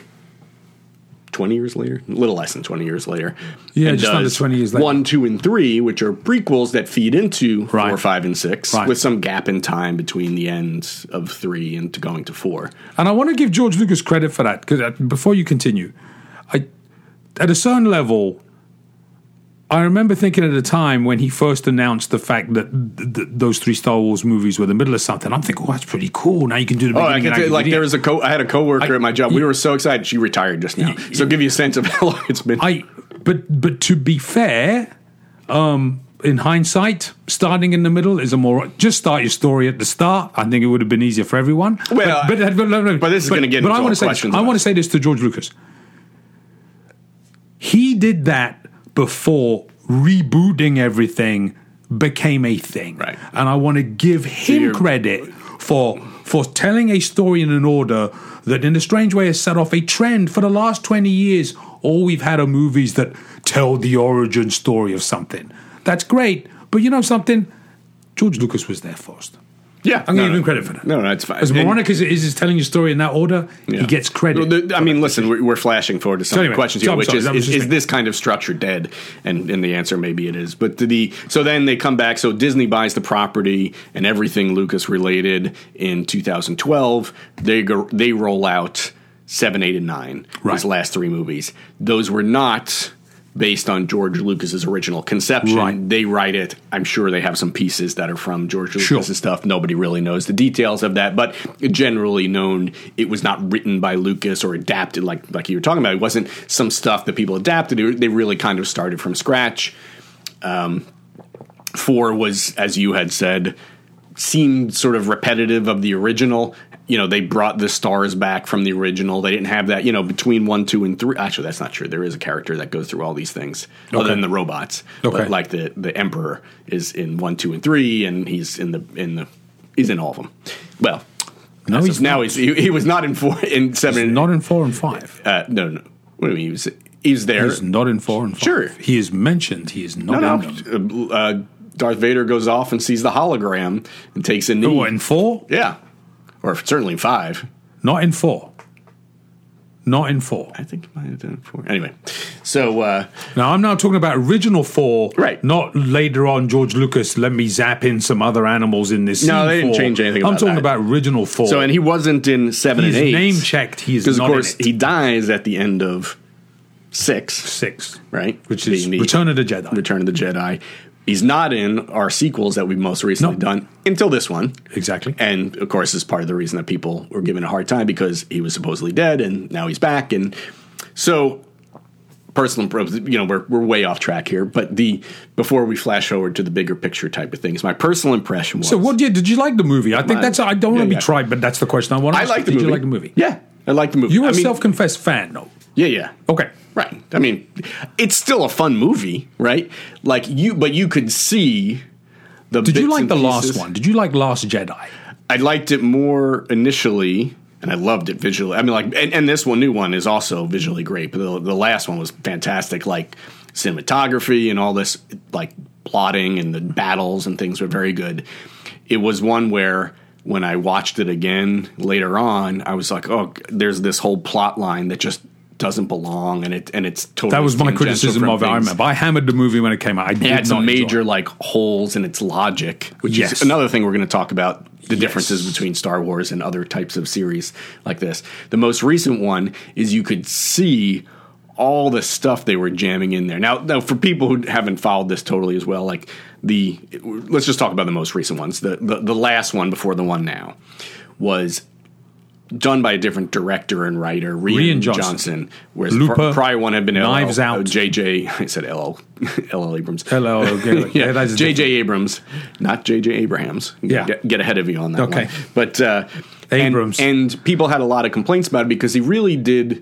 20 years later, a little less than 20 years later. Yeah, just under 20 years later. 1, 2, and 3, which are prequels that feed into 4, 5, and 6, with some gap in time between the end of 3 and going to 4. And I want to give George Lucas credit for that because before you continue, at a certain level, I remember thinking at the time when he first announced the fact that those 3 Star Wars movies were the middle of something, I'm thinking, that's pretty cool. Now you can do the beginning. There was I had a coworker at my job. We were so excited. She retired just now. So give you a sense of how long it's been. But to be fair, in hindsight, starting in the middle is just start your story at the start. I think it would have been easier for everyone. Well, but this is going to get into all questions. I want to say this to George Lucas. He did that before rebooting everything became a thing. Right. And I want to give him credit for telling a story in an order that in a strange way has set off a trend. For the last 20 years, all we've had are movies that tell the origin story of something. That's great. But you know something? George Lucas was there first. Yeah, I'm going to give him credit for that. No, that's fine. As moronic as it is telling your story in that order, he gets credit. Listen, we're flashing forward to some questions here, which is this kind of structure dead? And the answer maybe it is. But so then they come back. So Disney buys the property and everything Lucas related in 2012. They roll out 7, 8, and 9. Right. These last 3 movies. Those were not based on George Lucas's original conception. Right. They write it. I'm sure they have some pieces that are from George Lucas's stuff. Nobody really knows the details of that, but generally known it was not written by Lucas or adapted like you were talking about. It wasn't some stuff that people adapted. They really kind of started from scratch. 4 was, as you had said, seemed sort of repetitive of the original. They brought the stars back from the original. They didn't have that, between 1, 2, and 3. Actually, that's not true. There is a character that goes through all these things, other than the robots. Okay. But like the Emperor is in 1, 2, and 3, and he's he's in all of them. Well, no, he was not in 4 in 7. He's not in 4 and 5. No. What do you mean? He's there. He's not in 4 and 5. Sure, he is mentioned. He is not in them. Darth Vader goes off and sees the hologram and takes a knee. Oh, in 4? Yeah. Or certainly in 5. Not in 4. Not in 4. I think it might have done it 4. Anyway, so now I'm now talking about original 4, right? Not later on George Lucas let me zap in some other animals in this. No, they didn't 4. change anything. I'm talking about original 4. So, and he wasn't in 7 and 8. He's name checked. He's because not of course in it. he dies at the end of 6. 6, right? Which is Return of the Jedi. Return of the Jedi. He's not in our sequels that we've most recently done until this one. Exactly. And, of course, is part of the reason that people were giving a hard time because he was supposedly dead and now he's back. And so, we're way off track here. But before we flash over to the bigger picture type of things, my personal impression was... So, did you like the movie? I think I don't want to be trite, but that's the question I want to ask. Did you like the movie? Yeah, I like the movie. You were a self-confessed fan, though. Yeah. Okay. Right. I mean, it's still a fun movie, right? But you could see the Did you like the pieces. last one? Did you like Last Jedi? I liked it more initially, and I loved it visually. I mean, and this new one is also visually great, but the last one was fantastic. Like, cinematography and all this, like, plotting and the battles and things were very good. It was one where... when I watched it again later on, I was like, "Oh, there's this whole plot line that just doesn't belong," and it's totally. That was my criticism of it. I remember I hammered the movie when it came out. It had some major holes in its logic, which is another thing we're going to talk about. The differences between Star Wars and other types of series like this. The most recent one is you could see all the stuff they were jamming in there. Now, for people who haven't followed this totally as well, like let's just talk about the most recent ones. The last one before the one now was done by a different director and writer, Rian Johnson. Whereas the prior one had been Knives Out. JJ. I said L.L. Abrams. Okay. Yeah, J.J. Abrams, not J.J. Abrahams. Yeah. Get ahead of you on that one. But Abrams. And people had a lot of complaints about it because he really did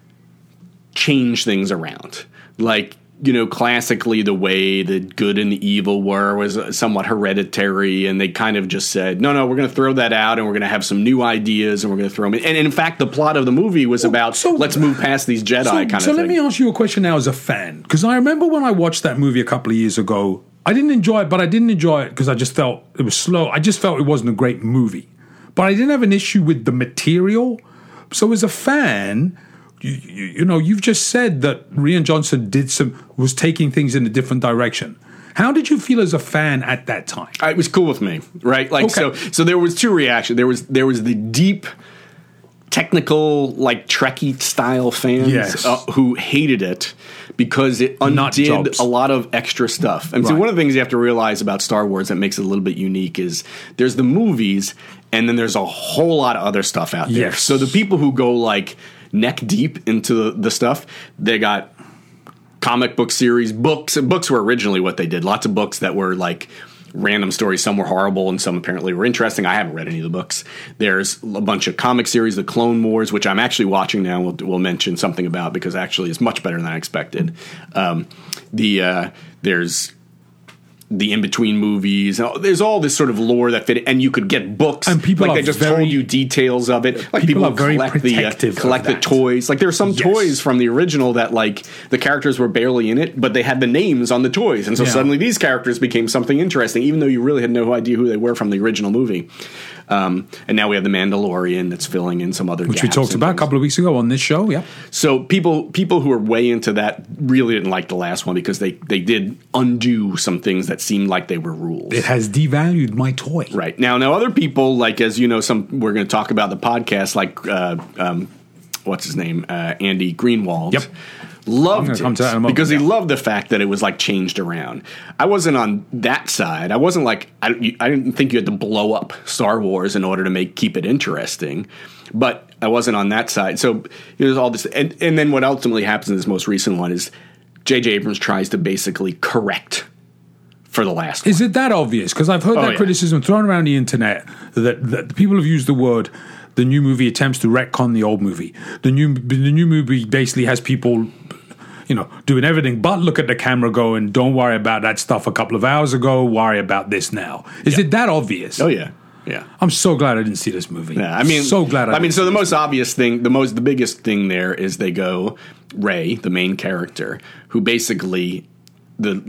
change things around. Like, classically the way the good and the evil was somewhat hereditary, and they kind of just said, no, we're going to throw that out, and we're going to have some new ideas, and we're going to throw them in. And in fact, the plot of the movie was let's move past these Jedi kind of thing. So let me ask you a question now as a fan, because I remember when I watched that movie a couple of years ago, I didn't enjoy it, but I didn't enjoy it because I just felt it was slow. I just felt it wasn't a great movie. But I didn't have an issue with the material. So as a fan... you've just said that Rian Johnson was taking things in a different direction. How did you feel as a fan at that time? It was cool with me, right? Like, okay. So there was two reactions. There was the deep, technical, like Trekkie style fans who hated it because it undid a lot of extra stuff. And so one of the things you have to realize about Star Wars that makes it a little bit unique is there's the movies, and then there's a whole lot of other stuff out there. Yes. So the people who go like neck deep into the stuff, they got comic book series, books were originally what they did. Lots of books that were like random stories. Some were horrible and some apparently were interesting. I haven't read any of the books. There's a bunch of comic series, the Clone Wars, which I'm actually watching now. We'll mention something about because actually it's much better than I expected. There's the in-between movies. There's all this sort of lore that fit, and you could get books, and people like they just told you details of it. Like people are very protective collect the toys. Like there are some toys from the original that like the characters were barely in it, but they had the names on the toys, and so suddenly these characters became something interesting, even though you really had no idea who they were from the original movie. And now we have the Mandalorian that's filling in some other gaps. Which we talked about a couple of weeks ago on this show, yeah. So people who are way into that really didn't like the last one because they did undo some things that seemed like they were rules. It has devalued my toy. Right. Now other people, like as you know, we're going to talk about the podcast, like what's his name? Andy Greenwald. Yep. Loved it because he loved the fact that it was like changed around. I wasn't on that side. I wasn't like I didn't think you had to blow up Star Wars in order to keep it interesting, but I wasn't on that side. So there's all this, and then what ultimately happens in this most recent one is J.J. Abrams tries to basically correct for the last one. Is it that obvious? Because I've heard that criticism thrown around the internet that people have used the word. The new movie attempts to retcon the old movie. The new movie basically has people, doing everything but look at the camera going, don't worry about that stuff a couple of hours ago, worry about this now. Is it that obvious? Oh, yeah. Yeah. I'm so glad I didn't see this movie. Yeah, I mean, so glad so the most obvious thing, the biggest thing there is they go, Rey, the main character, who basically, the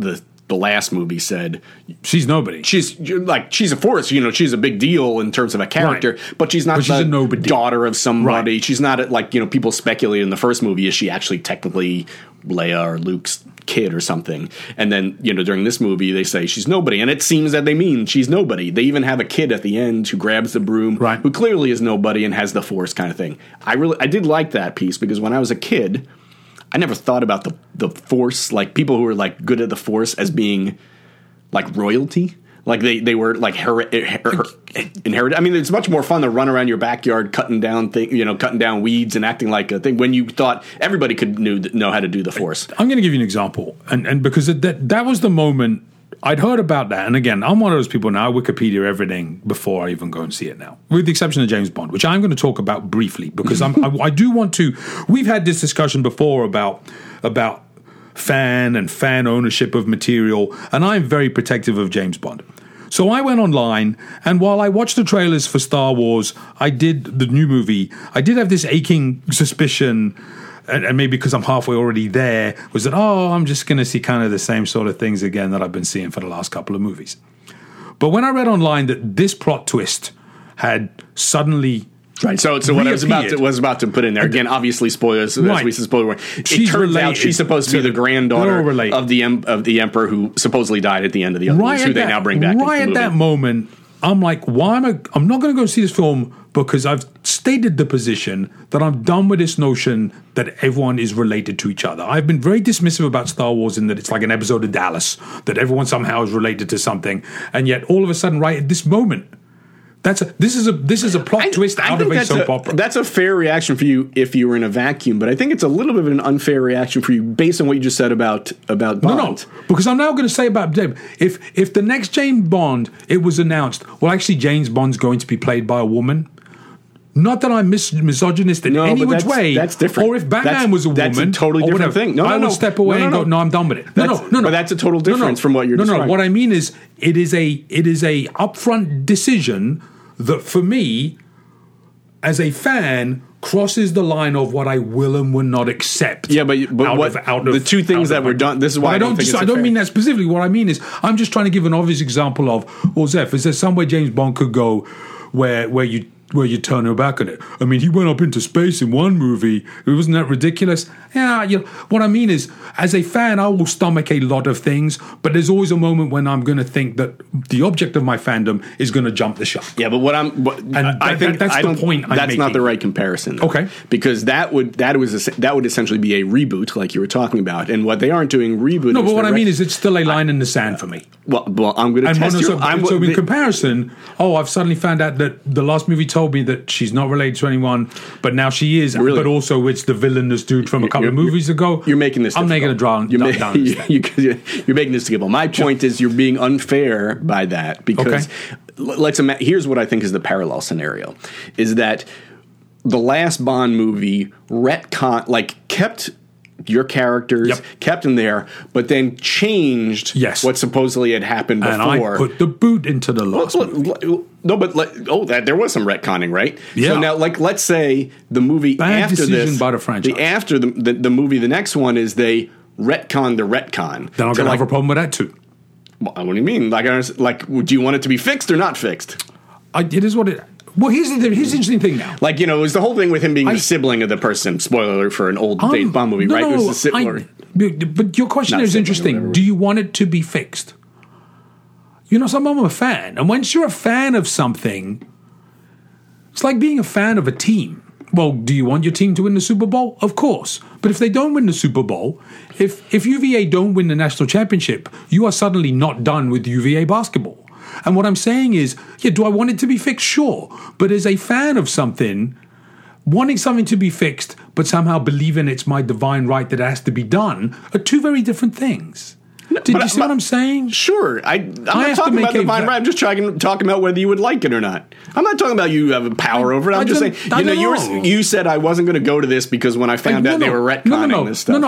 the last movie said she's nobody. She's a force. She's a big deal in terms of a character, but she's not a nobody. Daughter of somebody. Right. She's not people speculate in the first movie, is she actually technically Leia or Luke's kid or something? And then during this movie they say she's nobody, and it seems that they mean she's nobody. They even have a kid at the end who grabs the broom, right, who clearly is nobody and has the force kind of thing. I did like that piece, because when I was a kid, I never thought about the force, like people who were like good at the force, as being like royalty. Like they were like inherited. I mean, it's much more fun to run around your backyard cutting down weeds and acting like a thing, when you thought everybody could know how to do the force. I'm going to give you an example, and because that was the moment I'd heard about that. And again, I'm one of those people now, I Wikipedia everything before I even go and see it now, with the exception of James Bond, which I'm going to talk about briefly, because I do want to. We've had this discussion before about fan ownership of material, and I'm very protective of James Bond. So I went online, and while I watched the trailers for Star Wars, the new movie, I did have this aching suspicion, and maybe because I'm halfway already there, was that, I'm just going to see kind of the same sort of things again that I've been seeing for the last couple of movies. But when I read online that this plot twist had suddenly... Right. So what I was about to put in there, again, obviously spoilers. Right. As we said, spoiler. It turns out she's supposed to be the granddaughter of the emperor who supposedly died at the end of the other movies, who they now bring back. Right at that moment, I'm like, I'm not going to go see this film, because I've stated the position that I'm done with this notion that everyone is related to each other. I've been very dismissive about Star Wars in that it's like an episode of Dallas, that everyone somehow is related to something, and yet all of a sudden, right at this moment, this is a plot twist out of a soap opera. That's a fair reaction for you if you were in a vacuum, but I think it's a little bit of an unfair reaction for you based on what you just said about Bond. No, because I'm now going to say about Dave, if the next James Bond, it was announced, well, actually James Bond's going to be played by a woman. Not that I'm misogynist in any which way. That's different. Or if Batman was a woman, that's a totally different thing. I will step away and go, no, I'm done with it. No. But that's a total difference from what you're describing. What I mean is, it is a upfront decision that, for me, as a fan, crosses the line of what I will and will not accept. Yeah, but the two things that were done. This is why I don't mean that specifically. What I mean is, I'm just trying to give an obvious example of, well, Zeph, is there some way James Bond could go where you turn your back on it? I mean, he went up into space in one movie. Wasn't that ridiculous? Yeah, what I mean is, as a fan, I will stomach a lot of things, but there's always a moment when I'm going to think that the object of my fandom is going to jump the shark. Yeah, but I think that's the point I'm making. That's not the right comparison, though. Okay. Because that would essentially be a reboot, like you were talking about, and what they aren't doing reboot. No, but what I mean is, it's still a line in the sand for me. Well, I'm going to test you. So in comparison, I've suddenly found out that the last movie told me that she's not related to anyone, but now she is. Really? But also, it's the villainous dude from a couple of movies ago. You're making this. I'm making a draw. You're making this difficult. My point is, you're being unfair by that, because here's what I think is the parallel scenario: is that the last Bond movie kept your characters, kept them there, but then changed what supposedly had happened before. And I put the boot into the last movie. No, but there was some retconning, right? Yeah. So now, let's say the movie Bad after decision this, by the franchise. After the movie, the next one is they retcon the retcon. Then I'm going to have a problem with that too. Well, what do you mean? Do you want it to be fixed or not fixed? It is what it. Well, here's the interesting thing now. It was the whole thing with him being the sibling of the person. Spoiler alert for an old James Bond movie, right? It was the sibling. But your question there is interesting. Do you want it to be fixed? I'm a fan. And once you're a fan of something, it's like being a fan of a team. Well, do you want your team to win the Super Bowl? Of course. But if they don't win the Super Bowl, if UVA don't win the national championship, you are suddenly not done with UVA basketball. And what I'm saying is, do I want it to be fixed? Sure. But as a fan of something, wanting something to be fixed, but somehow believing it's my divine right that it has to be done, are two very different things. Did you see what I'm saying? Sure. I'm not talking about divine right. I'm just talking about whether you would like it or not. I'm not talking about you have power over it. I'm just saying, you said I wasn't going to go to this because when I found out they were retconning this stuff.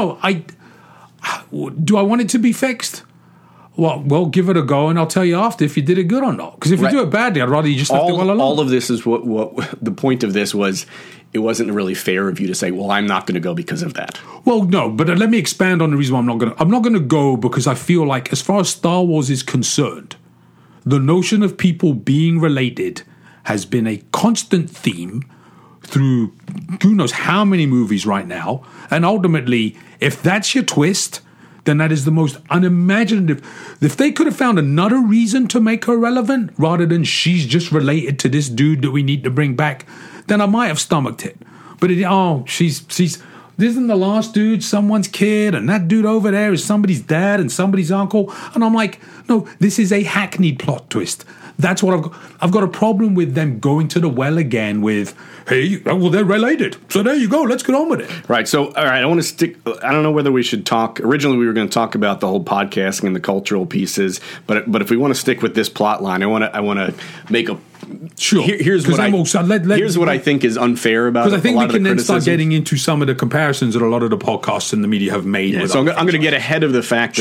Do I want it to be fixed? Well, give it a go, and I'll tell you after if you did it good or not. Because if you do it badly, I'd rather you just left it well alone. All of this is what the point of this was. it wasn't really fair of you to say, well, I'm not going to go because of that. Well, no, but let me expand on the reason why I'm not going to go, because I feel like as far as Star Wars is concerned, the notion of people being related has been a constant theme through who knows how many movies right now. And ultimately, if that's your twist, then that is the most unimaginative. If they could have found another reason to make her relevant rather than she's just related to this dude that we need to bring back, then I might have stomached it. But she's isn't the last dude someone's kid, and that dude over there is somebody's dad and somebody's uncle, and I'm like, no, this is a hackneyed plot twist. That's what I've got a problem with them going to the well again with, hey, well, they're related. So there you go. Let's get on with it. Right. So, all right, I don't know whether we should talk. Originally, we were going to talk about the whole podcasting and the cultural pieces. But if we want to stick with this plot line, I want to make a. Sure. Here's what I think is unfair about it. Because I think we can then start getting into some of the comparisons that a lot of the podcasts in the media have made. Yeah, so I'm going to get ahead of the fact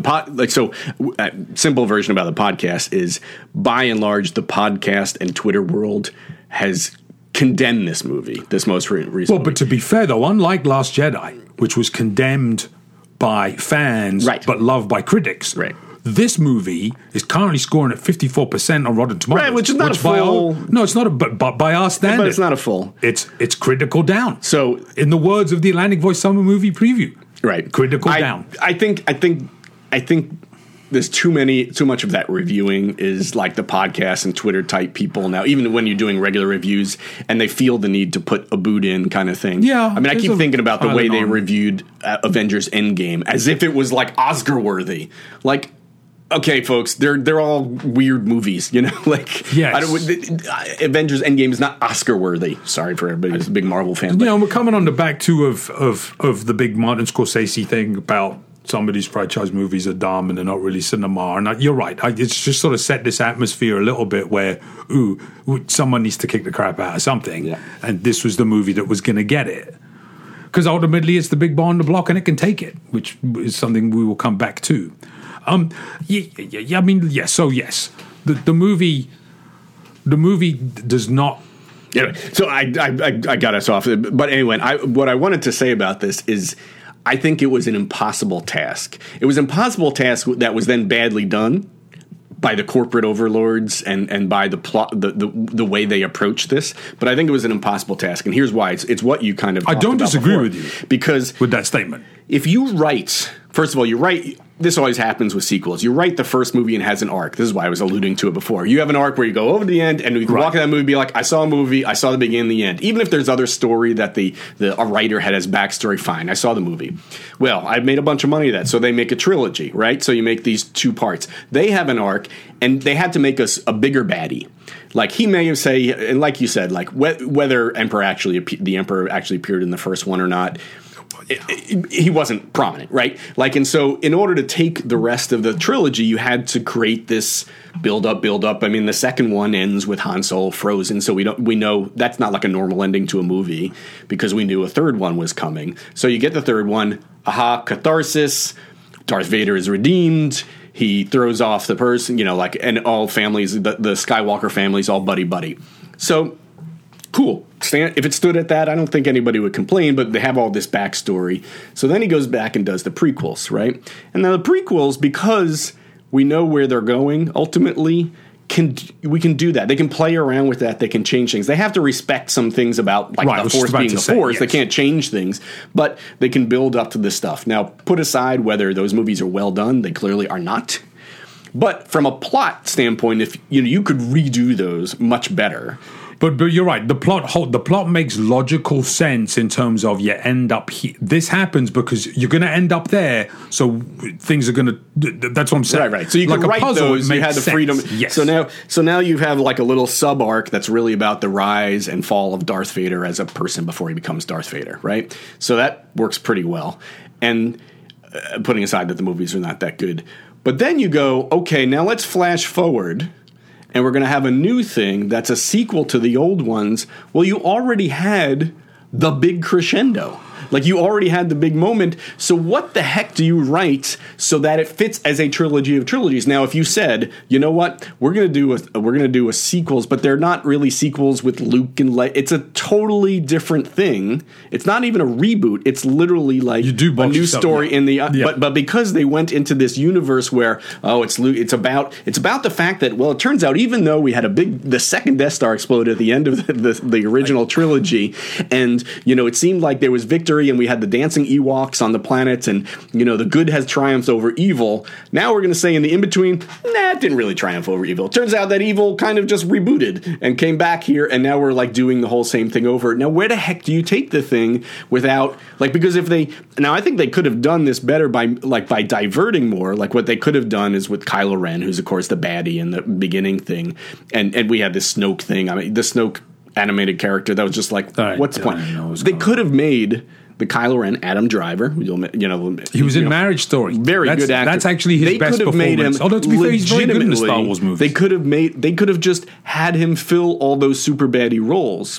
that simple version about the podcast is, by and large, the podcast and Twitter world has condemned this movie, this most recent Well, but to be fair, though, unlike Last Jedi, which was condemned by fans but loved by critics, this movie is currently scoring at 54% on Rotten Tomatoes. Right, which is not a full... No, it's not but by our standards. But it's not a full. It's critical down. So, in the words of the Atlantic Voice Summer Movie Preview, critical down. I think there's too much of that reviewing is like the podcast and Twitter type people now, even when you're doing regular reviews and they feel the need to put a boot in kind of thing. Yeah. I mean, I keep thinking about the way they reviewed Avengers Endgame as if it was like Oscar worthy. Like, okay, folks, they're all weird movies, you know. Like, yes. Avengers Endgame is not Oscar worthy. Sorry for everybody who's a big Marvel fan. But, we're coming on the back too of the big Martin Scorsese thing about some of these franchise movies are dumb and they're not really cinema. And you're right. It's just sort of set this atmosphere a little bit where, someone needs to kick the crap out of something. Yeah. And this was the movie that was going to get it. Because ultimately it's the big ball on the block and it can take it, which is something we will come back to. I mean, yes. So yes, the movie does not. Yeah. So I got us off. But anyway, what I wanted to say about this is, I think it was an impossible task. It was an impossible task that was then badly done by the corporate overlords and by the plot, the way they approached this. But I think it was an impossible task, and here's why. It's what you kind of. I don't disagree with you because with that statement. If you write, first of all, you write. This always happens with sequels. You write the first movie and it has an arc. This is why I was alluding to it before. You have an arc where you go over to the end and you can walk in that movie and be like, I saw a movie, I saw the beginning and the end. Even if there's other story that a writer had as backstory, fine, I saw the movie. Well, I've made a bunch of money of that, so they make a trilogy, right? So you make these two parts. They have an arc, and they had to make us a bigger baddie. Like, he may have say, and like you said, like whether the Emperor actually appeared in the first one or not, he wasn't prominent, right? Like, and so in order to take the rest of the trilogy, you had to create this build up. I mean, the second one ends with Han Solo frozen, so we know that's not like a normal ending to a movie because we knew a third one was coming. So you get the third one, catharsis. Darth Vader is redeemed. He throws off the person, and all families, the Skywalker family's all buddy. So cool. If it stood at that, I don't think anybody would complain, but they have all this backstory. So then he goes back and does the prequels, right? And now the prequels, because we know where they're going, ultimately, we can do that. They can play around with that. They can change things. They have to respect some things about, like, the Force being the Force. Yes. They can't change things, but they can build up to this stuff. Now, put aside whether those movies are well done. They clearly are not. But from a plot standpoint, if you could redo those much better. But you're right. The plot makes logical sense in terms of you end up here. This happens because you're going to end up there. So things are going to. That's what I'm saying. Right. So you can write those. You had the freedom. Yes. So now you have like a little sub arc that's really about the rise and fall of Darth Vader as a person before he becomes Darth Vader. Right. So that works pretty well. And putting aside that the movies are not that good, but then you go, okay, now let's flash forward. And we're going to have a new thing that's a sequel to the old ones. Well, you already had the big crescendo. Like, you already had the big moment. So what the heck do you write so that it fits as a trilogy of trilogies? Now, if you said, you know what, we're gonna do a sequels, but they're not really sequels with Luke and Leia. It's a totally different thing. It's not even a reboot. It's literally like a new story in the. But because they went into this universe where it's Luke. It's about the fact that, well, it turns out even though we had the second Death Star exploded at the end of the original trilogy, and it seemed like there was victory, and we had the dancing Ewoks on the planets, and the good has triumphed over evil. Now we're going to say in the in-between, it didn't really triumph over evil. It turns out that evil kind of just rebooted and came back here, and now we're like doing the whole same thing over. Now, where the heck do you take the thing without, like, because I think they could have done this better by diverting more. Like, what they could have done is with Kylo Ren, who's of course the baddie in the beginning thing, and we had this Snoke thing. I mean, the Snoke animated character that was just like, what's the point? They could have made the Kylo Ren Adam Driver. He was in Marriage Story. Very good actor. That's actually his best performance. Although, to be fair, he's very good in the Star Wars movies. They could have just had him fill all those super baddie roles.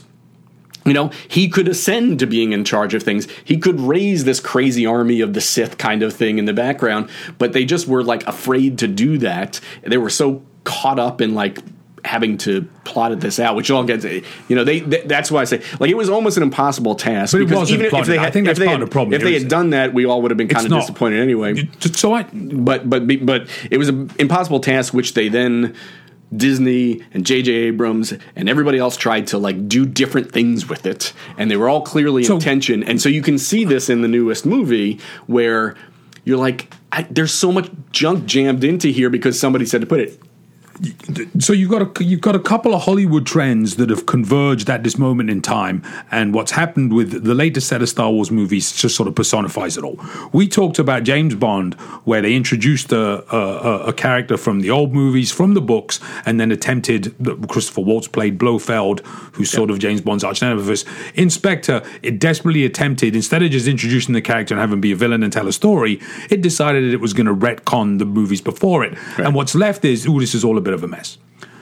He could ascend to being in charge of things. He could raise this crazy army of the Sith kind of thing in the background, but they just were like afraid to do that. They were so caught up in like having to plot this out, which all gets, that's why I say, like, it was almost an impossible task. But it wasn't even plotted. I think that's part of the problem. If they had done that, we all would have been kind of disappointed anyway. But it was an impossible task, which they then, Disney and J.J. Abrams and everybody else tried to like do different things with it, and they were all clearly in tension. And so you can see this in the newest movie where you're like, there's so much junk jammed into here because somebody said to put it. So you've got a couple of Hollywood trends that have converged at this moment in time, and what's happened with the latest set of Star Wars movies just sort of personifies it all. We talked about James Bond, where they introduced a character from the old movies, from the books, and then attempted. Christopher Waltz played Blofeld, who's sort of James Bond's arch nemesis. In Spectre, it desperately attempted, instead of just introducing the character and having him be a villain and tell a story, it decided it was going to retcon the movies before it. Right. And what's left is, this is all a bit of a mess,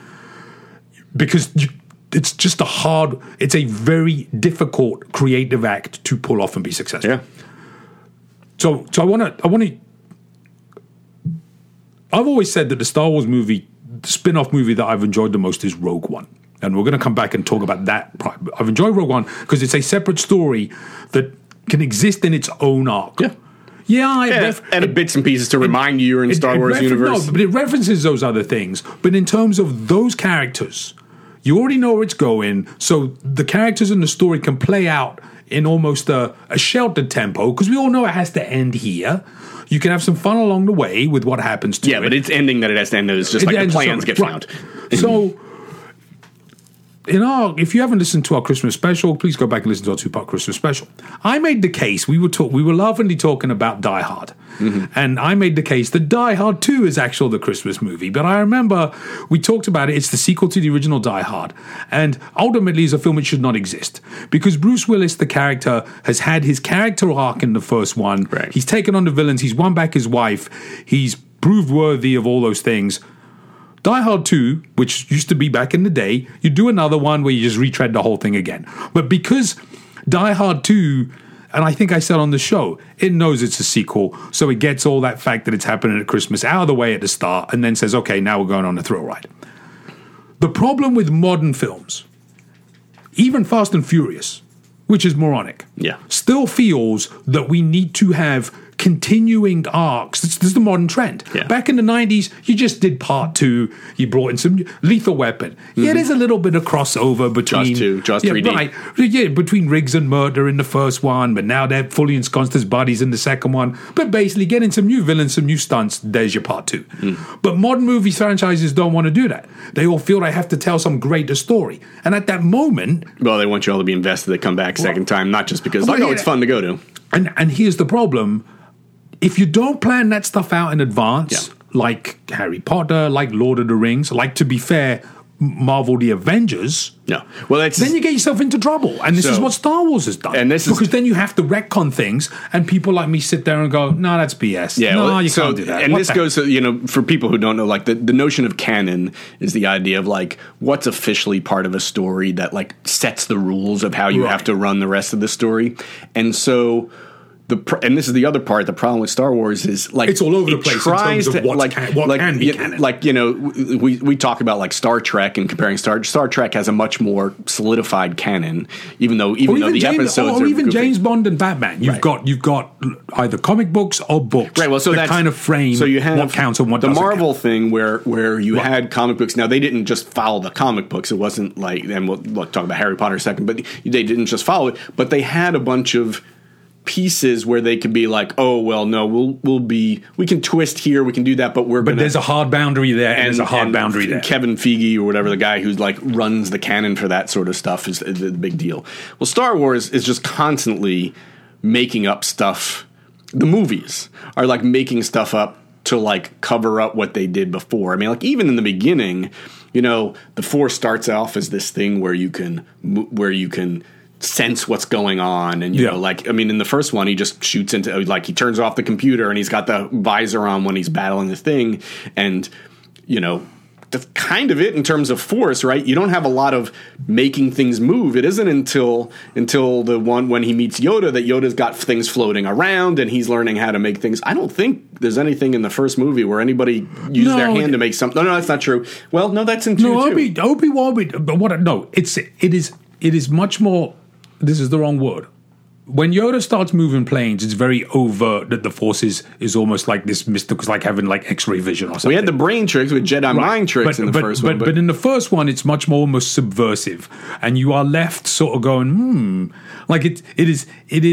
because it's just it's a very difficult creative act to pull off and be successful. Yeah. So I've always said that the Star Wars movie, the spin-off movie that I've enjoyed the most is Rogue One. And we're going to come back and talk about that. I've enjoyed Rogue One because it's a separate story that can exist in its own arc. Yeah. And bits and pieces to remind you you're in Star Wars universe. No, but it references those other things. But in terms of those characters, you already know where it's going, so the characters in the story can play out in almost a sheltered tempo, because we all know it has to end here. You can have some fun along the way with what happens to it. Yeah, but it's ending that it has to end. It's just like the plans get found. So, if you haven't listened to our Christmas special, please go back and listen to our 2-part Christmas special. I made the case, we were laughingly talking about Die Hard. Mm-hmm. And I made the case that Die Hard 2 is actually the Christmas movie. But I remember we talked about it. It's the sequel to the original Die Hard. And ultimately, as a film, it should not exist. Because Bruce Willis, the character, has had his character arc in the first one. Right. He's taken on the villains. He's won back his wife. He's proved worthy of all those things. Die Hard 2, which used to be back in the day, you do another one where you just retread the whole thing again. But because Die Hard 2, and I think I said on the show, it knows it's a sequel, so it gets all that fact that it's happening at Christmas out of the way at the start, and then says, okay, now we're going on a thrill ride. The problem with modern films, even Fast and Furious, which is moronic, still feels that we need to have continuing arcs. This is the modern trend. Yeah. Back in the 90s, you just did part 2. You brought in some Lethal Weapon. Mm-hmm. Yeah, there's a little bit of crossover between Just 3D. Right. Yeah, between Riggs and Murder in the first one, but now they're fully ensconced as buddies in the second one. But basically, getting some new villains, some new stunts. There's your part 2. Mm. But modern movie franchises don't want to do that. They all feel they have to tell some greater story. And at that moment, well, they want you all to be invested. They come back second time, not just because it's fun to go to. And here's the problem. If you don't plan that stuff out in advance, like Harry Potter, like Lord of the Rings, like, to be fair, Marvel the Avengers. No. Well, then you get yourself into trouble. And this is what Star Wars has done. And because then you have to retcon things, and people like me sit there and go, no, that's BS. Yeah, no, you can't do that. And this goes to, for people who don't know, like the notion of canon is the idea of like what's officially part of a story that like sets the rules of how you have to run the rest of the story. And so and this is the other part. The problem with Star Wars is like it's all over the place in terms of what can be canon. Like we talk about like Star Trek and comparing Star Trek has a much more solidified canon, even though the episodes or even goofy. James Bond and Batman. You've got either comic books or books. Right. Well, so that kind of frame. So you have what counts and what doesn't. The Marvel thing where you had comic books. Now they didn't just follow the comic books. It wasn't like, and we'll talk about Harry Potter in a second, but they didn't just follow it. But they had a bunch of pieces where they could be like, oh well, no, we can twist here, we can do that, but there's a hard boundary there, and there's a hard boundary there. Kevin Feige or whatever, the guy who's like runs the canon for that sort of stuff, is the big deal. Well, Star Wars is just constantly making up stuff. The movies are like making stuff up to like cover up what they did before. I mean, like even in the beginning, the Force starts off as this thing where you can sense what's going on, and in the first one he just shoots into, like, he turns off the computer and he's got the visor on when he's battling the thing, and that's kind of it in terms of Force, right? You don't have a lot of making things move. It isn't until the one when he meets Yoda that Yoda's got things floating around and he's learning how to make things. I don't think there's anything in the first movie where anybody used their hand to make something. No, that's not true. Well, no, that's in 2 too. Obi-Wan, but what? No, it is much more. This is the wrong word. When Yoda starts moving planes, it's very overt that the Force is almost like this mystical, it's like having like X-ray vision or something. We had the brain tricks with Jedi mind tricks in the first one. But in the first one, it's much more almost subversive. And you are left sort of going, Like it's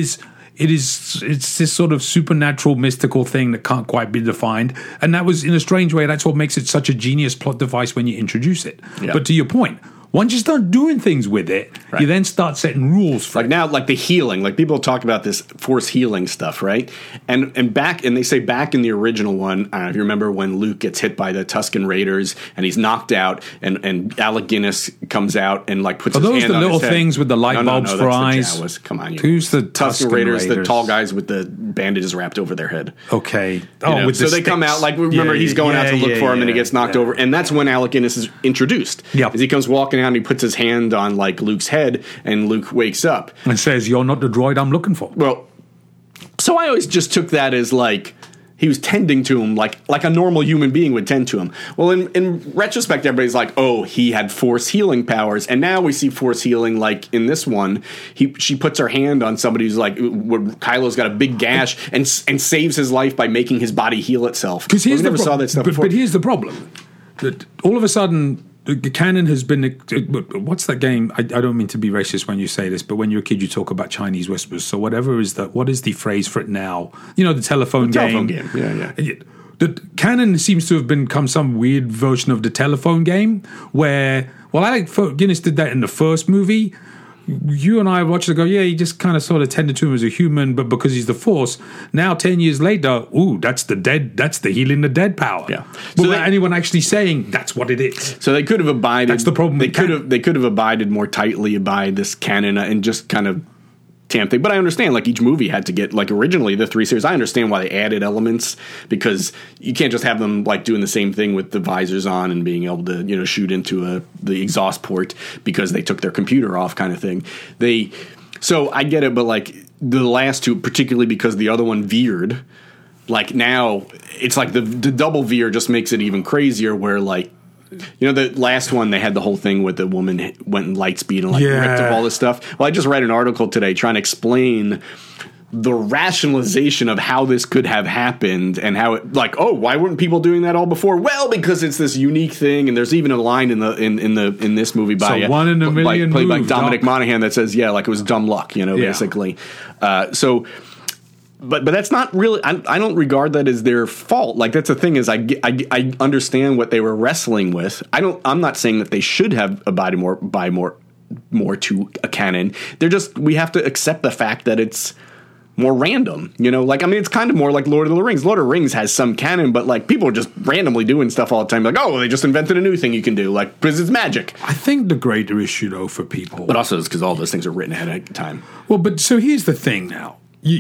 this sort of supernatural, mystical thing that can't quite be defined. And that was, in a strange way, that's what makes it such a genius plot device when you introduce it. Yeah. But to your point, once you start doing things with it, you then start setting rules for it. Now, like the healing, like people talk about this Force healing stuff, right? And they say back in the original one, I don't know if you remember when Luke gets hit by the Tusken Raiders and he's knocked out, and Alec Guinness comes out and like puts his hand on his head. Are those the little things with the light bulbs for eyes? The Jawas. Come on, who's the Tusken Raiders? The tall guys with the bandages wrapped over their head. Okay. So they come out, like, remember he's going out to look for him and he gets knocked over, and that's when Alec Guinness is introduced. Yeah. As he comes walking out and he puts his hand on like Luke's head, and Luke wakes up and says, "You're not the droid I'm looking for." Well, so I always just took that as like he was tending to him like a normal human being would tend to him. Well, in retrospect, everybody's like, "Oh, he had Force healing powers," and now we see Force healing like in this one. She puts her hand on somebody who's like, where Kylo's got a big gash, and saves his life by making his body heal itself. Because we never saw that stuff before. But here's the problem: that all of a sudden, the canon has been. What's that game? I don't mean to be racist when you say this, but when you're a kid, you talk about Chinese whispers. So what is the phrase for it now? The telephone game. Yeah. The canon seems to have become some weird version of the telephone game where, Alec Guinness did that in the first movie. You and I watched it go, he just kind of sort of tended to him as a human, but because he's the Force, now 10 years later, that's the healing the dead power. Yeah. So without anyone actually saying that's what it is. So they could have abided. That's the problem. They could have abided more tightly by this canon and just kind of tamped it. But I understand, like, each movie had to get, like, originally the 3 series, I understand why they added elements, because you can't just have them like doing the same thing with the visors on and being able to shoot into the exhaust port because they took their computer off, kind of thing. So I get it, but like the last two, particularly because the other one veered, like now it's like the double veer just makes it even crazier, where like, the last one, they had the whole thing with the woman went in light speed and ripped up all this stuff. Well, I just read an article today trying to explain the rationalization of how this could have happened and how it, like, why weren't people doing that all before? Well, because it's this unique thing, and there's even a line in this movie by one in a million played by Dominic Monaghan that says, like it was dumb luck, basically. But that's not really. I don't regard that as their fault. Like, that's the thing, is I understand what they were wrestling with. I'm not saying that they should have abided more to a canon. We have to accept the fact that it's more random, like, I mean, it's kind of more like Lord of the Rings. Lord of the Rings has some canon, but like people are just randomly doing stuff all the time. Like, oh, they just invented a new thing you can do, like, because it's magic. I think the greater issue, though, for people, but also it's because all those things are written ahead of time. Well, but so here's the thing now.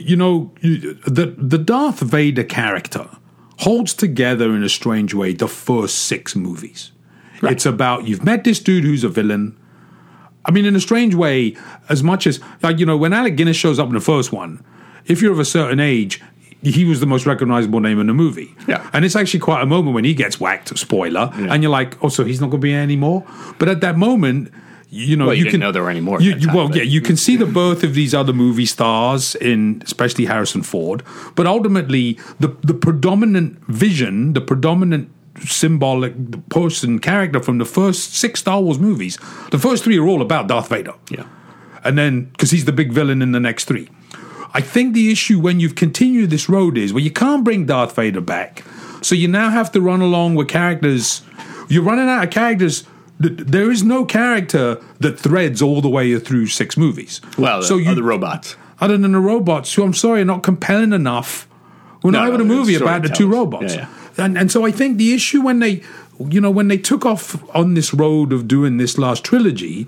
The Darth Vader character holds together in a strange way the first 6 movies. Right. It's about, you've met this dude who's a villain. I mean, in a strange way, as much as, like, when Alec Guinness shows up in the first one, if you're of a certain age, he was the most recognizable name in the movie. Yeah. And it's actually quite a moment when he gets whacked, spoiler, and you're like, oh, so he's not going to be any more? But at that moment, you didn't know there were any more. You can see the birth of these other movie stars, especially Harrison Ford. But ultimately, the predominant vision, the predominant symbolic person, character from the first 6 Star Wars movies, the first 3 are all about Darth Vader. Yeah. And then, because he's the big villain in the next 3. I think the issue when you've continued this road is, well, you can't bring Darth Vader back. So you now have to run along with characters. You're running out of characters. There is no character that threads all the way through 6 movies. Well, the robots. Other than the robots, who I'm sorry are not compelling enough. We're not having a movie about the 2 robots. Yeah. And so I think the issue when they took off on this road of doing this last trilogy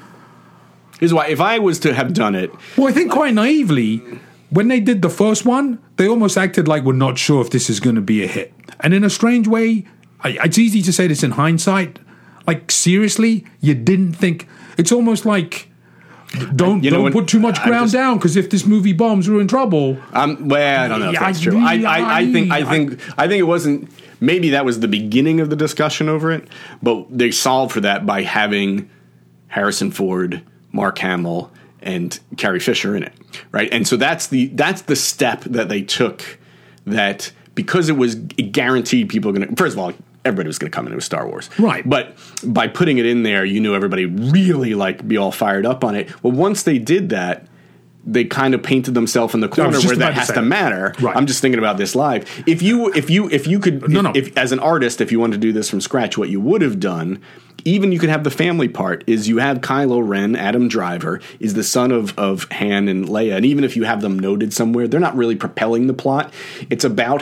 is why, if I was to have done it... Well, I think quite naively, when they did the first one, they almost acted like we're not sure if this is going to be a hit. And in a strange way, it's easy to say this in hindsight. Like, seriously, you didn't think... It's almost like... Don't put too much ground down, because if this movie bombs, we're in trouble. Well, I don't know if that's true. I think it wasn't... Maybe that was the beginning of the discussion over it, but they solved for that by having Harrison Ford, Mark Hamill, and Carrie Fisher in it, right? And so that's the step that they took, that because it was guaranteed people were going to... First of all, everybody was going to come into Star Wars. Right. But by putting it in there, you knew everybody really be all fired up on it. Well, once they did that, they kind of painted themselves in the corner where that has to matter. Right. I'm just thinking about this live. If you could, if as an artist, if you wanted to do this from scratch, what you would have done, even you could have the family part, is you have Kylo Ren, Adam Driver, is the son of Han and Leia. And even if you have them noted somewhere, they're not really propelling the plot. It's about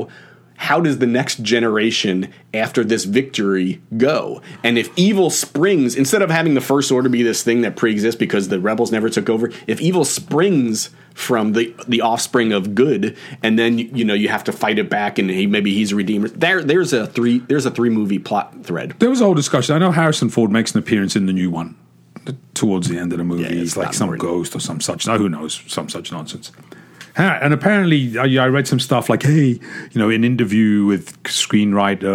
how does the next generation after this victory go? And if evil springs, instead of having the First Order be this thing that pre-exists because the rebels never took over, if evil springs from the offspring of good, and then you have to fight it back, and maybe he's a redeemer. There's a 3 movie plot thread. There was a whole discussion. I know Harrison Ford makes an appearance in the new one towards the end of the movie. Yeah, it's like some ghost or some such. Who knows? Some such nonsense. And apparently, I read some stuff like, hey, in interview with screenwriter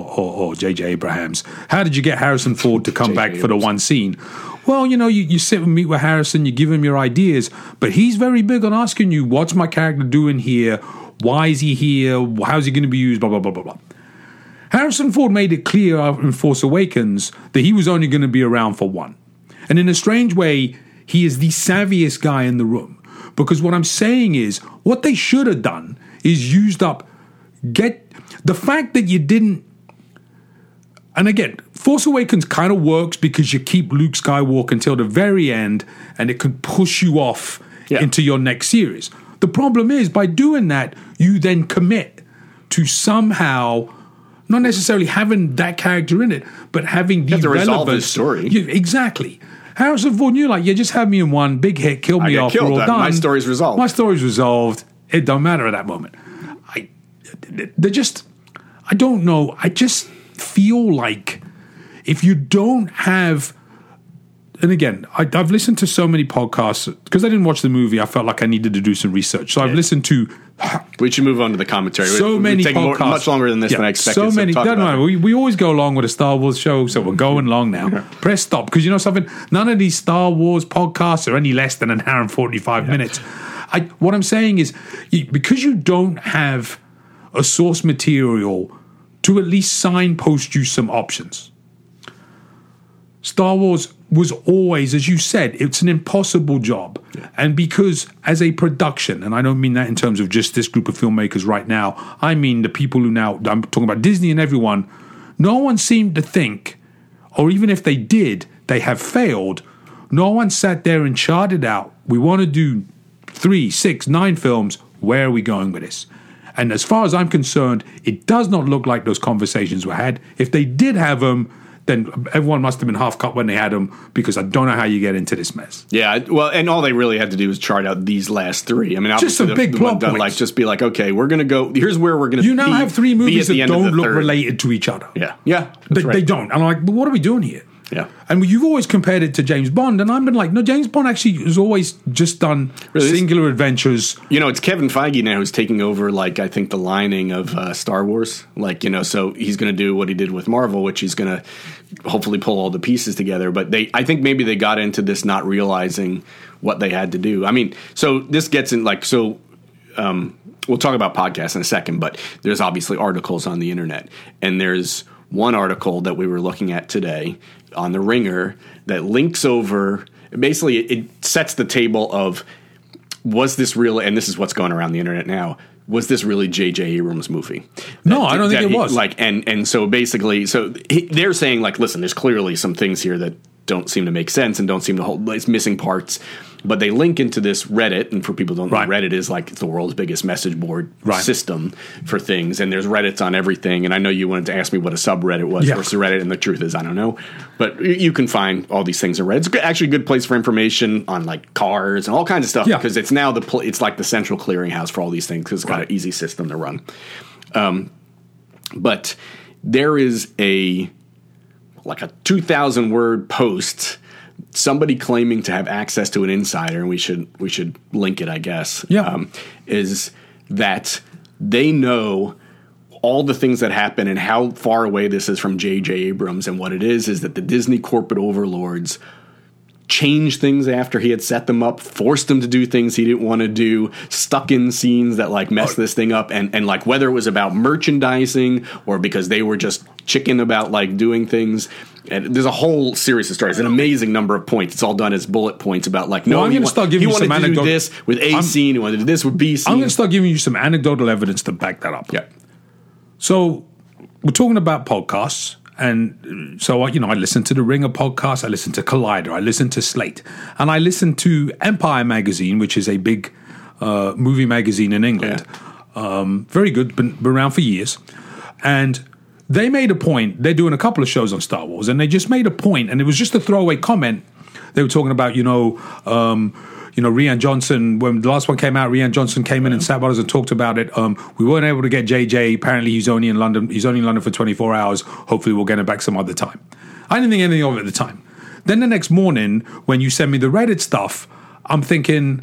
or J.J. Abrams, how did you get Harrison Ford to come back for the one scene? Well, you sit and meet with Harrison, you give him your ideas, but he's very big on asking you, what's my character doing here? Why is he here? How's he going to be used? Blah, blah, blah, blah, blah. Harrison Ford made it clear in Force Awakens that he was only going to be around for one. And in a strange way, he is the savviest guy in the room. Because what I'm saying is, what they should have done is get the fact that you didn't. And again, Force Awakens kind of works because you keep Luke Skywalker until the very end, and it can push you off into your next series. The problem is, by doing that, you then commit to somehow not necessarily having that character in it, but having the relevance. Resolve the story. Exactly. Harrison Ford knew, you just have me in one, big hit, kill me off, we're all done. My story's resolved. My story's resolved. It don't matter at that moment. I don't know. I just feel like if you don't have, and again, I've listened to so many podcasts, because I didn't watch the movie, I felt like I needed to do some research. So I've listened to... We should move on to the commentary. So many podcasts. Much longer than this than I expected. So many. Don't worry. We always go along with a Star Wars show, so we're going long now. Press stop, because you know something? None of these Star Wars podcasts are any less than an hour and 45 minutes. What I'm saying is, because you don't have a source material to at least signpost you some options. Star Wars was always, as you said, it's an impossible job. Yeah. And because as a production, and I don't mean that in terms of just this group of filmmakers right now, I mean the people who now, I'm talking about Disney and everyone, no one seemed to think, or even if they did, they have failed. No one sat there and charted out, we want to do 3, 6, 9 films. Where are we going with this? And as far as I'm concerned, it does not look like those conversations were had. If they did have them, then everyone must have been half cut when they had them, because I don't know how you get into this mess. Yeah, well, and all they really had to do was chart out these last 3. I mean, just some big plot points. Like, just be like, okay, we're going to go. Here's where we're going to. You now have 3 movies that don't look related to each other. Yeah, they don't. And I'm like, but what are we doing here? Yeah. And you've always compared it to James Bond, and I've been like, no, James Bond actually has always just done singular adventures. It's Kevin Feige now who's taking over, like, I think the lining of Star Wars. Like, so he's going to do what he did with Marvel, which he's going to hopefully pull all the pieces together. But I think maybe they got into this not realizing what they had to do. I mean, so this gets in, like, we'll talk about podcasts in a second, but there's obviously articles on the internet. And there's one article that we were looking at today on The Ringer that links over, basically it sets the table of, was this real, and this is what's going around the internet now, was this really J.J. Abrams' movie? No, I don't think it was. And so basically, they're saying, like, listen, there's clearly some things here that don't seem to make sense and don't seem to hold, it's missing parts. But they link into this Reddit, and for people who don't know, Reddit is like the world's biggest message board system for things, and there's Reddits on everything. And I know you wanted to ask me what a subreddit was versus Reddit, and the truth is I don't know. But you can find all these things on Reddit. It's actually a good place for information on, like, cars and all kinds of stuff, because it's now it's like the central clearinghouse for all these things, because it's got an easy system to run. But there is a 2,000 word post, somebody claiming to have access to an insider, and we should link it, I guess. Is that they know all the things that happen and how far away this is from J.J. Abrams, and what it is that the Disney corporate overlords changed things after he had set them up, forced him to do things he didn't want to do, stuck in scenes that, like, messed this thing up, and like, whether it was about merchandising or because they were just chicken about, like, doing things. And there's a whole series of stories, an amazing number of points. It's all done as bullet points about, like, I'm going to start giving you some anecdotal. He wanted to do this with A scene, he wanted to do this with B scene. I'm going to start giving you some anecdotal evidence to back that up. Yeah. So we're talking about podcasts. And so, I listen to the Ringer podcast, I listen to Collider, I listen to Slate, and I listen to Empire Magazine, which is a big movie magazine in England. Very good, been around for years. And they made a point, they're doing a couple of shows on Star Wars, and they just made a point, and it was just a throwaway comment. They were talking about, Rian Johnson, when the last one came out, Rian Johnson came in and sat with us and talked about it. We weren't able to get JJ. Apparently he's only in London. He's only in London for 24 hours. Hopefully we'll get him back some other time. I didn't think anything of it at the time. Then the next morning, when you send me the Reddit stuff, I'm thinking,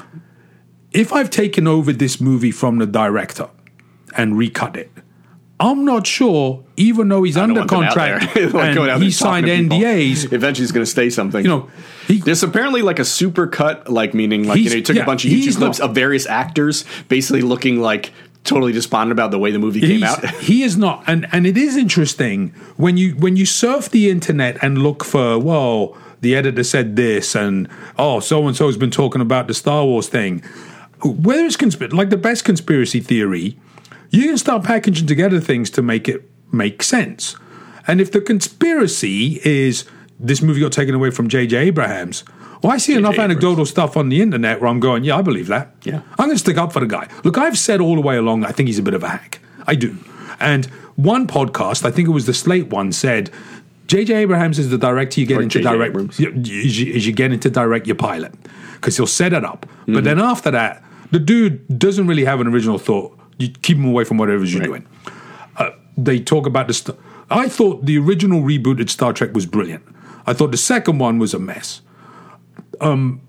if I've taken over this movie from the director and recut it, I'm not sure, even though he's under contract and he signed NDAs. Eventually he's going to say something. There's apparently, like, a super cut, like, meaning, like, he took a bunch of YouTube clips of various actors basically looking like totally despondent about the way the movie came out. He is not. And it is interesting when you surf the internet and look for, well, the editor said this, and, so-and-so has been talking about the Star Wars thing. Whether it's like the best conspiracy theory, you can start packaging together things to make it make sense. And if the conspiracy is this movie got taken away from J.J. Abrams, well, I see enough anecdotal stuff on the internet where I'm going, yeah, I believe that. Yeah. I'm going to stick up for the guy. Look, I've said all the way along, I think he's a bit of a hack. I do. And one podcast, I think it was the Slate one, said, J.J. Abrams is the director you get into direct. You get into direct your pilot, because he'll set it up. Mm-hmm. But then after that, the dude doesn't really have an original thought. You keep him away from whatever you're doing. They talk about the. I thought the original rebooted Star Trek was brilliant. I thought the second one was a mess. I don't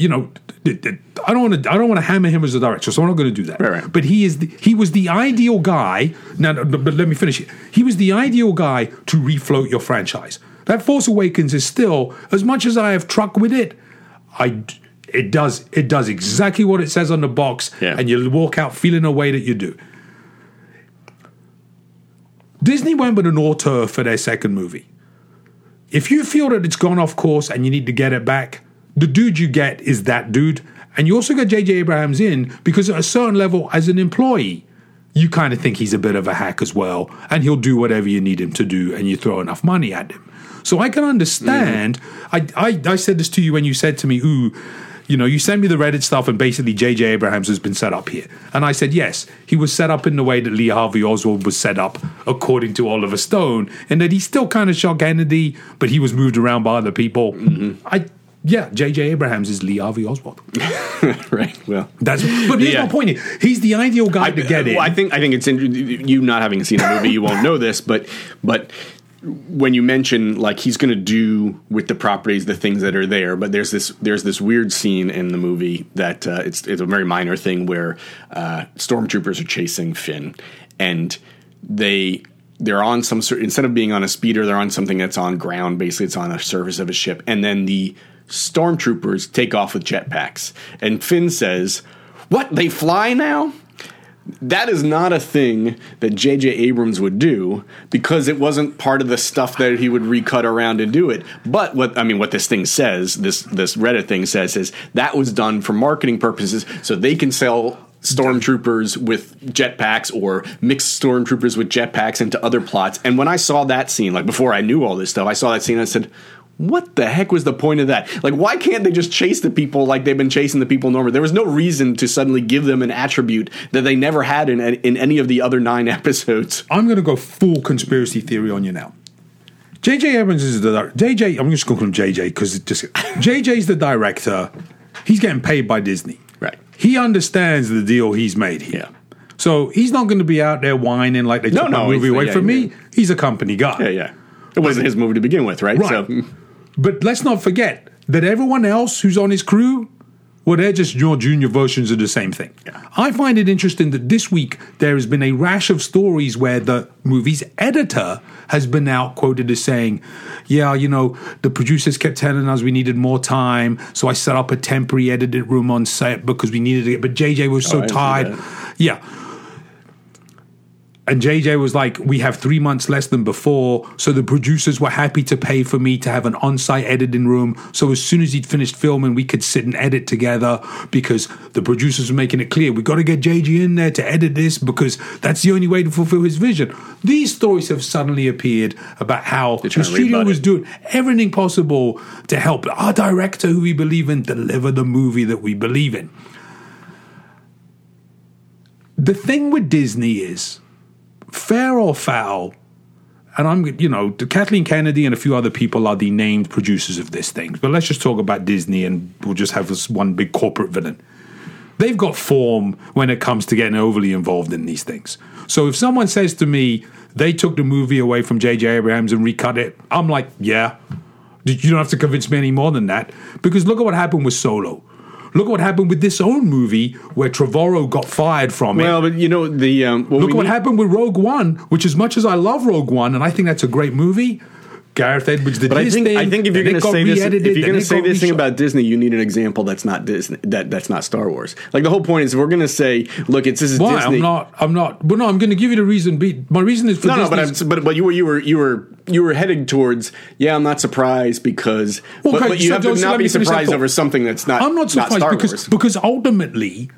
want to hammer him as a director, so I'm not going to do that. Right. But he was the ideal guy. Now, but let me finish it. He was the ideal guy to refloat your franchise. That Force Awakens is still, as much as I have truck with it, It does exactly what it says on the box, and you walk out feeling a way that you do. Disney went with an auteur for their second movie. If you feel that it's gone off course and you need to get it back, the dude you get is that dude. And you also got J.J. Abrams in because at a certain level, as an employee, you kind of think he's a bit of a hack as well, and he'll do whatever you need him to do, and you throw enough money at him. So I can understand. I said this to you when you said to me, you sent me the Reddit stuff, and basically J.J. Abrams has been set up here. And I said, yes, he was set up in the way that Lee Harvey Oswald was set up, according to Oliver Stone, and that he still kind of shot Kennedy, but he was moved around by other people. J.J. Abrams is Lee Harvey Oswald. Right. Well, but here's my point. He's the ideal guy to get in. I think it's you not having seen the movie, you won't know this, but when you mention like he's going to do with the properties the things that are there, but there's this weird scene in the movie that it's a very minor thing where stormtroopers are chasing Finn, and they're on some sort, instead of being on a speeder, they're on something that's on ground. Basically, it's on the surface of a ship, and then the stormtroopers take off with jetpacks, and Finn says, "What? They fly now?" That is not a thing that J.J. Abrams would do, because it wasn't part of the stuff that he would recut around to do it. But what this thing says, this Reddit thing says, is that was done for marketing purposes, so they can sell stormtroopers with jetpacks or mix stormtroopers with jetpacks into other plots. And when I saw that scene, like before I knew all this stuff, I saw that scene and I said, what the heck was the point of that? Like, why can't they just chase the people like they've been chasing the people normally? There was no reason to suddenly give them an attribute that they never had in any of the other 9 episodes. I'm going to go full conspiracy theory on you now. J.J. Abrams is I'm just going to call him J.J. because J.J.'s the director. He's getting paid by Disney. Right. He understands the deal he's made here. Yeah. So he's not going to be out there whining like they took my movie away from me. He's a company guy. Yeah. It wasn't his movie to begin with, right? Right. So. But let's not forget that everyone else who's on his crew, well, they're just your junior versions of the same thing. Yeah. I find it interesting that this week there has been a rash of stories where the movie's editor has been out quoted as saying, the producers kept telling us we needed more time, so I set up a temporary edited room on set because we needed it, but JJ was so tired. Yeah. And JJ was like, we have 3 months less than before, so the producers were happy to pay for me to have an on-site editing room, so as soon as he'd finished filming, we could sit and edit together, because the producers were making it clear, we got to get JJ in there to edit this, because that's the only way to fulfill his vision. These stories have suddenly appeared about how the studio was doing everything possible to help our director, who we believe in, deliver the movie that we believe in. The thing with Disney is, fair or foul, and Kathleen Kennedy and a few other people are the named producers of this thing, but let's just talk about Disney and we'll just have this one big corporate villain. They've got form when it comes to getting overly involved in these things. So if someone says to me, they took the movie away from J.J. Abrams and recut it, I'm like, yeah. You don't have to convince me any more than that, because look at what happened with Solo. Look at what happened with this own movie where Trevorrow got fired from it. Well, but look what happened with Rogue One, which, as much as I love Rogue One and I think that's a great movie, Gareth Edwards did his thing. I think if you're going to say this thing about Disney, you need an example that's not Disney, that's not Star Wars. Like, the whole point is, we're going to say, look, this is Disney. I'm not. Well, no, I'm going to give you the reason. My reason is for Disney. But you were heading towards. Yeah, I'm not surprised because. But you have to not be surprised over something that's not. I'm not surprised Star Wars. because ultimately,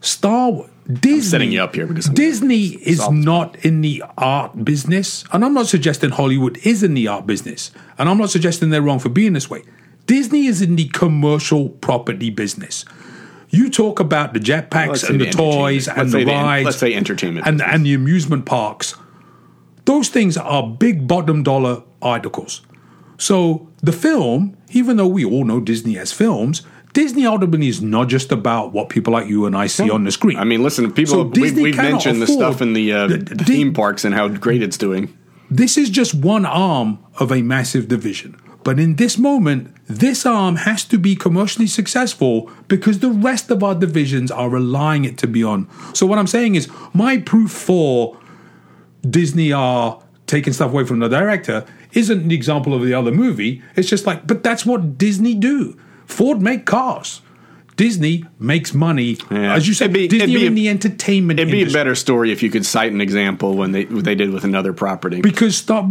Disney, I'm setting you up here because Disney is not in the art business, and I'm not suggesting Hollywood is in the art business, and I'm not suggesting they're wrong for being this way. Disney is in the commercial property business. You talk about the jetpacks and the toys and the rides. Let's say entertainment and the amusement parks. Those things are big bottom dollar articles. So the film, even though we all know Disney has films, Disney ultimately is not just about what people like you and I see on the screen. I mean, listen, we've mentioned the stuff in the theme parks and how great it's doing. This is just one arm of a massive division. But in this moment, this arm has to be commercially successful because the rest of our divisions are relying it to be on. So what I'm saying is, my proof for Disney are taking stuff away from the director isn't the example of the other movie. It's just like, but that's what Disney do. Ford make cars. Disney makes money. Yeah. As you said, Disney in the entertainment industry. It'd be a better story if you could cite an example when they did with another property. Because Star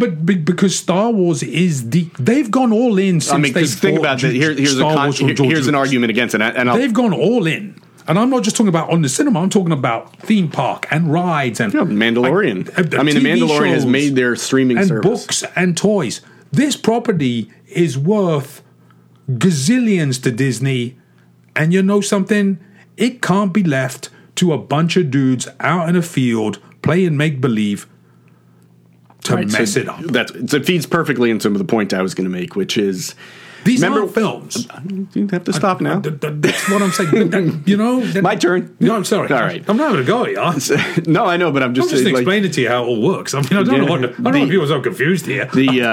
Wars is they've gone all in since think about that. Here's an argument against it. And they've gone all in. And I'm not just talking about on the cinema. I'm talking about theme park and rides and Mandalorian. The Mandalorian has made their streaming and service. Books and toys. This property is worth gazillions to Disney, And you know something? It can't be left to a bunch of dudes out in a field playing make-believe to mess it up. It feeds perfectly into the point I was going to make, which is... These aren't films. You have to stop now. That's what I'm saying. You know? My turn. No, I'm sorry. All right. I'm not having a go at you. No, I know, but I'm just explaining to you how it all works. I mean, I don't know why people are so confused here.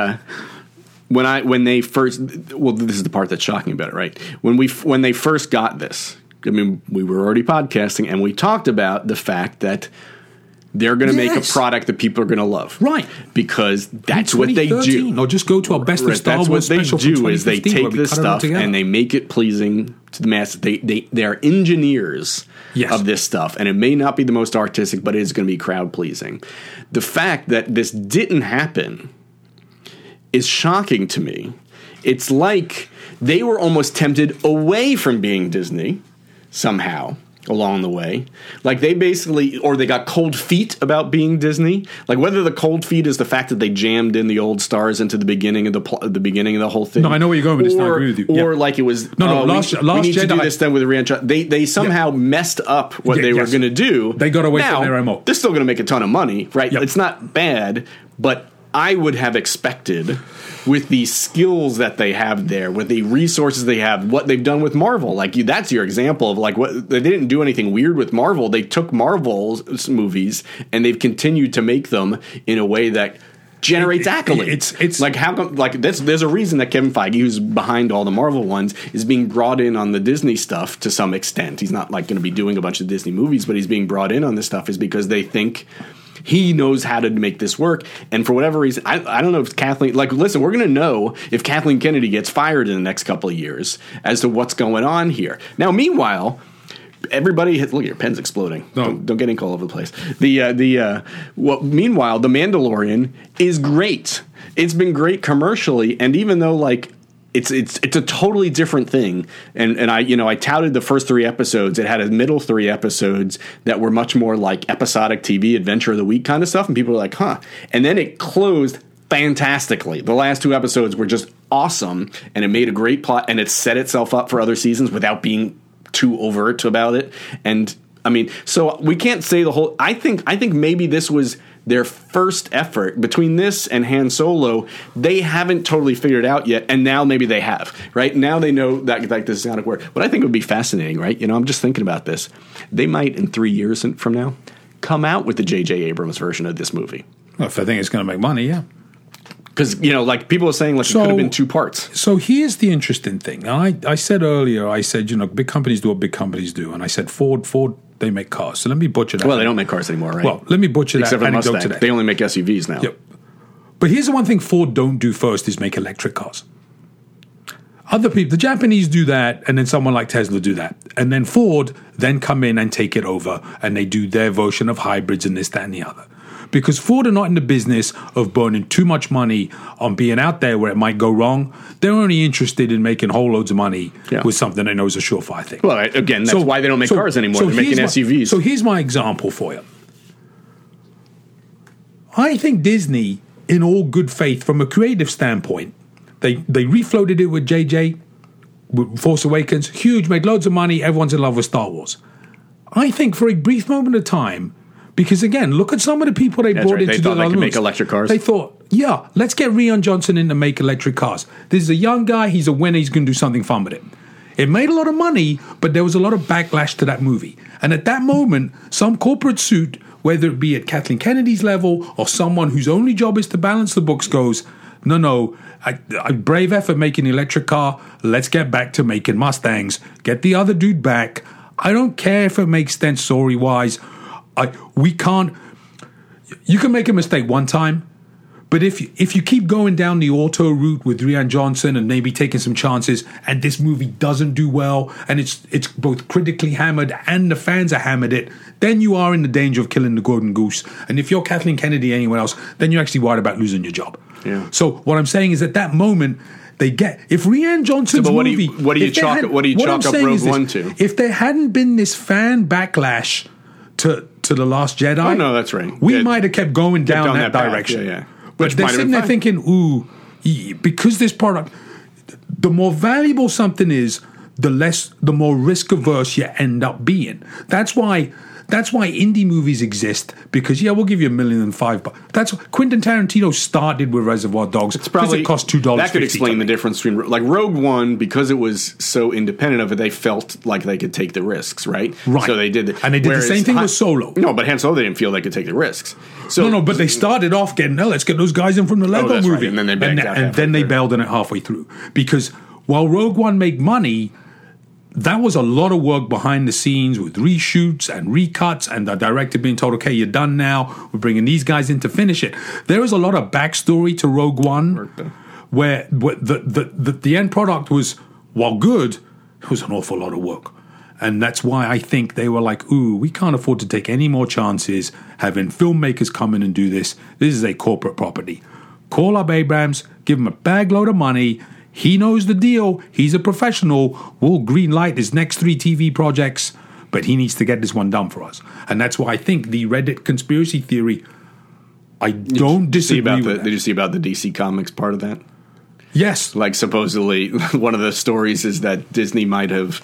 When they first... Well, this is the part that's shocking about it, right? When they first got this, I mean, we were already podcasting, and we talked about the fact that they're going to make a product that people are going to love. Right. Because that's what they do. Or just go to our best of Star Wars special. That's what they do is they take this stuff and they make it pleasing to the masses. They are engineers of this stuff. And it may not be the most artistic, but it is going to be crowd pleasing. The fact that this didn't happen is shocking to me. It's like they were almost tempted away from being Disney somehow along the way. Like they basically, or they got cold feet about being Disney. Like whether the cold feet is the fact that they jammed in the old stars into the beginning of the whole thing. No, I know where you're going with this. I agree with you. Or like it was, we need to do this then with Rian. They somehow messed up what they were going to do. They got away from their MO. They're still going to make a ton of money, right? Yep. It's not bad, but I would have expected, with the skills that they have there, with the resources they have, what they've done with Marvel. Like that's your example of like what they didn't do anything weird with Marvel. They took Marvel's movies and they've continued to make them in a way that generates accolades. It's like how come there's a reason that Kevin Feige, who's behind all the Marvel ones, is being brought in on the Disney stuff to some extent. He's not like going to be doing a bunch of Disney movies, but he's being brought in on this stuff is because they think he knows how to make this work. And for whatever reason, I don't know if Kathleen... Like, listen, we're going to know if Kathleen Kennedy gets fired in the next couple of years as to what's going on here. Now, meanwhile, everybody... Look, your pen's exploding. No. Don't get ink all over the place. Meanwhile, The Mandalorian is great. It's been great commercially, and even though, like... It's a totally different thing, and I touted the first 3 episodes. It had a middle 3 episodes that were much more like episodic TV, adventure of the week kind of stuff, and people were like, huh. And then it closed fantastically. The last 2 episodes were just awesome, and it made a great plot, and it set itself up for other seasons without being too overt about it. And I mean, so we can't say the whole. I think maybe this was their first effort. Between this and Han Solo, they haven't totally figured it out yet, and now maybe they have. Right now, they know that this is how it works. What I think would be fascinating, right? I'm just thinking about this. They might, in 3 years from now, come out with the J.J. Abrams version of this movie. Well, if I think it's going to make money, yeah. Because like people are saying, like it could have been 2 parts. So here's the interesting thing. I said earlier, big companies do what big companies do, and I said Ford. They make cars. So let me butcher that. Well, they don't make cars anymore, right? Well, let me butcher Except that. Except for Mustang. They only make SUVs now. Yep. But here's the one thing Ford don't do first is make electric cars. Other people, the Japanese do that, and then someone like Tesla do that. And then Ford then come in and take it over, and they do their version of hybrids and this, that, and the other. Because Ford are not in the business of burning too much money on being out there where it might go wrong. They're only interested in making whole loads of money with something they know is a surefire thing. Well, again, that's why they don't make cars anymore. They're making SUVs. So here's my example for you. I think Disney, in all good faith, from a creative standpoint, they refloated it with JJ, with Force Awakens, huge, made loads of money, everyone's in love with Star Wars. I think for a brief moment of time, because again, look at some of the people they brought in to do they could make electric cars. They thought, yeah, let's get Rian Johnson in to make electric cars. This is a young guy, he's a winner, he's going to do something fun with it. It made a lot of money, but there was a lot of backlash to that movie. And at that moment, some corporate suit, whether it be at Kathleen Kennedy's level or someone whose only job is to balance the books, goes, no, I brave effort making an electric car, let's get back to making Mustangs, get the other dude back. I don't care if it makes sense story-wise. We can't. You can make a mistake one time, but if you keep going down the auto route with Rian Johnson and maybe taking some chances, and this movie doesn't do well, and it's both critically hammered and the fans are hammered it, then you are in the danger of killing the golden goose. And if you're Kathleen Kennedy or anyone else, then you're actually worried about losing your job. Yeah. So what I'm saying is at that moment, if Rian Johnson's movie, what do you chalk up Rogue One to? If there hadn't been this fan backlash to The Last Jedi. Oh, no, that's right. We might have kept going down that direction. Yeah. But they're sitting there thinking, because this product, the more valuable something is, the more risk averse you end up being. That's why indie movies exist, because we'll give you $1.5 million, but that's Quentin Tarantino started with Reservoir Dogs. It's probably it cost $2. That could explain the difference between like Rogue One, because it was so independent of it, they felt like they could take the risks, right? Right. So they did, and they did the same thing with Solo. No, but Han Solo, they didn't feel they could take the risks. So no, but they started off getting, let's get those guys in from the Lego movie, right. And then they backed out, and then they bailed on it halfway through, because while Rogue One made money, that was a lot of work behind the scenes with reshoots and recuts, and the director being told, okay, you're done now. We're bringing these guys in to finish it. There is a lot of backstory to Rogue One where the end product was, while good, it was an awful lot of work. And that's why I think they were like, we can't afford to take any more chances having filmmakers come in and do this. This is a corporate property. Call up Abrams, give him a bag load of money. He knows the deal. He's a professional. We'll green light his next 3 TV projects, but he needs to get this one done for us. And that's why I think the Reddit conspiracy theory, I don't disagree with that. Did you see about the DC Comics part of that? Yes. Like supposedly one of the stories is that Disney might have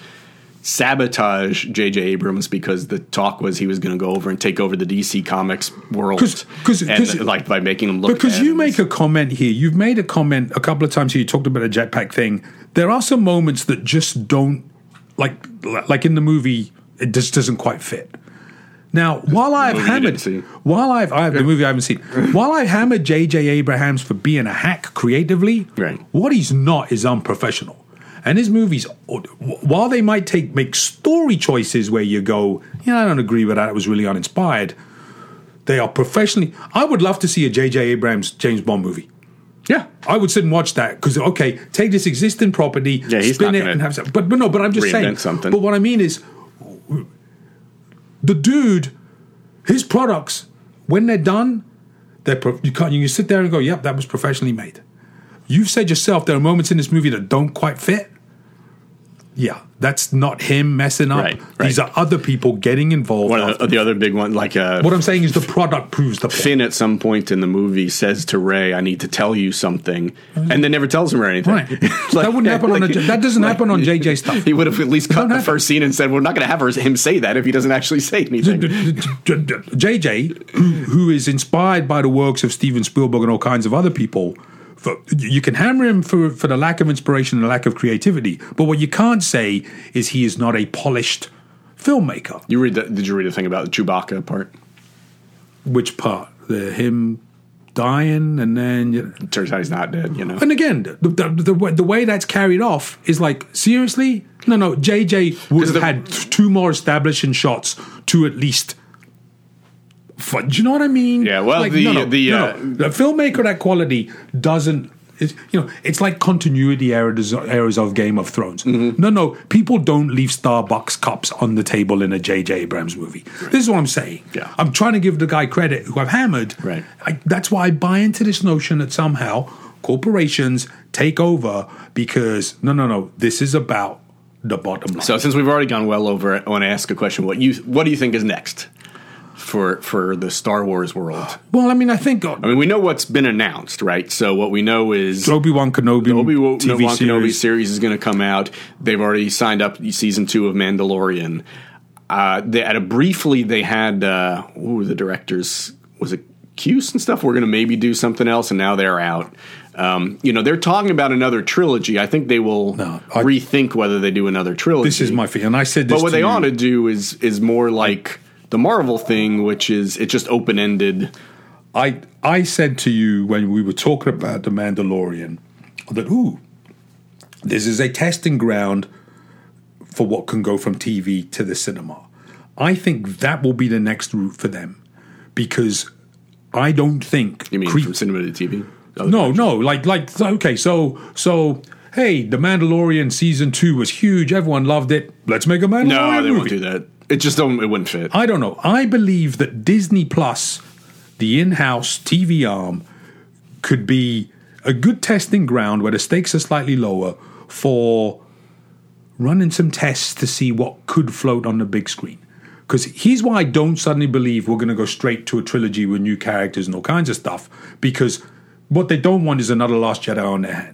sabotage J.J. Abrams because the talk was he was going to go over and take over the DC Comics world, like by making them look. Because you make a comment here, you've made a comment a couple of times here. You talked about a jetpack thing. There are some moments that just don't like in the movie. It just doesn't quite fit. Now, while I've hammered the movie I haven't seen, while I've hammered J.J. Abrams for being a hack creatively, right. What he's not is unprofessional. And his movies, while they might make story choices where you go, I don't agree with that, it was really uninspired, they are professionally. I would love to see a J.J. Abrams James Bond movie. Yeah. I would sit and watch that, because, okay, take this existing property, spin it, and have some. But I'm just saying. Something. But what I mean is, the dude, his products, when they're done, you can sit there and go, yep, that was professionally made. You've said yourself there are moments in this movie that don't quite fit. Yeah, that's not him messing up. Right. These are other people getting involved. One of the other big one, like what I'm saying is the product proves the point. Finn at some point in the movie says to Rey, "I need to tell you something," and then never tells him or anything. Right. That wouldn't happen that doesn't happen on JJ stuff. He would have at least cut the first scene and said, "We're not going to have him say that if he doesn't actually say anything." JJ, who is inspired by the works of Steven Spielberg and all kinds of other people. You can hammer him for the lack of inspiration and the lack of creativity, but what you can't say is he is not a polished filmmaker. Did you read the thing about the Chewbacca part? Which part? Him dying and then... Turns out he's not dead, And again, the way that's carried off is like, seriously? No, JJ would have had 2 more establishing shots to at least... Do you know what I mean? Yeah, well, the filmmaker of that quality doesn't. It's like continuity errors of Game of Thrones. Mm-hmm. No, people don't leave Starbucks cups on the table in a J.J. Abrams movie. Right. This is what I'm saying. Yeah. I'm trying to give the guy credit who I've hammered. Right. That's why I buy into this notion that somehow corporations take over because no, this is about the bottom line. So since we've already gone well over it, I want to ask a question. What do you think is next? For the Star Wars world? Well, I mean, we know what's been announced, right? So what we know is Obi-Wan Kenobi Kenobi series is going to come out. They've already signed up season 2 of Mandalorian. They had the directors, was it Cuse and stuff? We're going to maybe do something else, and now they're out. They're talking about another trilogy. I think they will rethink whether they do another trilogy. This is my feeling, and I said this. But what they ought to do is more like the Marvel thing, which is it's just open-ended. I said to you when we were talking about The Mandalorian that, this is a testing ground for what can go from TV to the cinema. I think that will be the next route for them because I don't think... You mean from cinema to TV? No, okay, so hey, The Mandalorian season 2 was huge. Everyone loved it. Let's make a Mandalorian movie. No, they won't do that. It wouldn't fit. I don't know. I believe that Disney Plus, the in-house TV arm, could be a good testing ground where the stakes are slightly lower for running some tests to see what could float on the big screen. Because here's why I don't suddenly believe we're going to go straight to a trilogy with new characters and all kinds of stuff. Because what they don't want is another Last Jedi on their hands.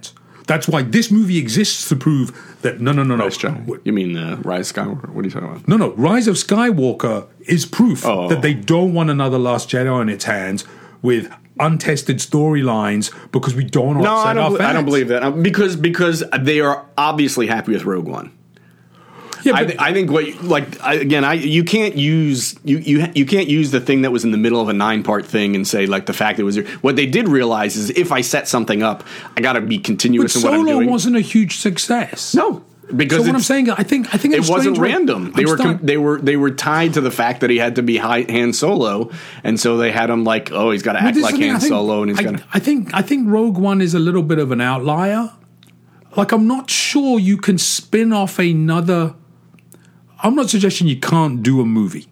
That's why this movie exists to prove that no. You mean Rise of Skywalker? What are you talking about? No. Rise of Skywalker is proof that they don't want another Last Jedi in its hands with untested storylines because we don't want to upset our fans. I don't believe that because they are obviously happy with Rogue One. Yeah, I think you can't use you can't use the thing that was in the middle of a 9-part thing and say like the fact that it was what they did realize is if I set something up, I got to be continuous in what I'm doing. Solo wasn't a huge success. No. Because what I'm saying, I think it wasn't random. They were tied to the fact that he had to be Han Solo, and so they had him like, oh, he's got to act like Han Solo, and he's got to. I think Rogue One is a little bit of an outlier. Like, I'm not sure you can spin off another. I'm not suggesting you can't do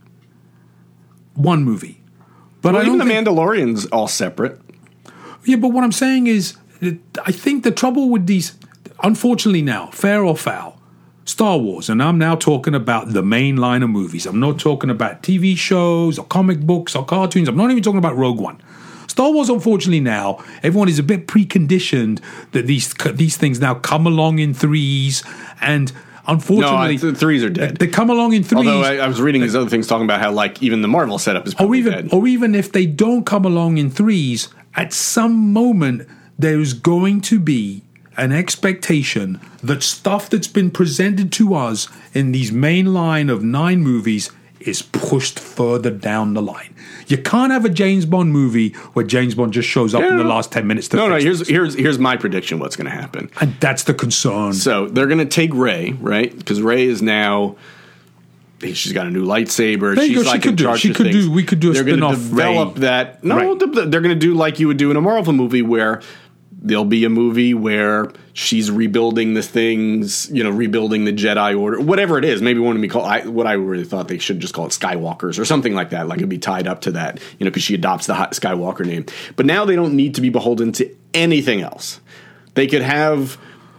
one movie, but even the Mandalorian's all separate. Yeah, but what I'm saying is, I think the trouble with these. Unfortunately now, fair or foul, Star Wars, and I'm now talking about the main line of movies. I'm not talking about TV shows or comic books or cartoons. I'm not even talking about Rogue One. Star Wars, unfortunately now, everyone is a bit preconditioned that these things now come along in threes, and unfortunately... No, threes are dead. They come along in threes. Although I was reading these other things talking about how like even the Marvel setup is probably dead. Or even if they don't come along in threes, at some moment there's going to be an expectation that stuff that's been presented to us in these main line of 9 movies is pushed further down the line. You can't have a James Bond movie where James Bond just shows up in the last 10 minutes. Here's my prediction what's going to happen. And that's the concern. So they're going to take Rey, right? Because Rey is now... She's got a new lightsaber. She's like in charge of things. We could do a spin-off. They're going to develop that. No, they're going to do like you would do in a Marvel movie where... There'll be a movie where she's rebuilding the things, rebuilding the Jedi Order, whatever it is. Maybe one to be called, what I really thought they should just call it Skywalkers or something like that. Like it'd be tied up to that, because she adopts the Skywalker name. But now they don't need to be beholden to anything else. They could have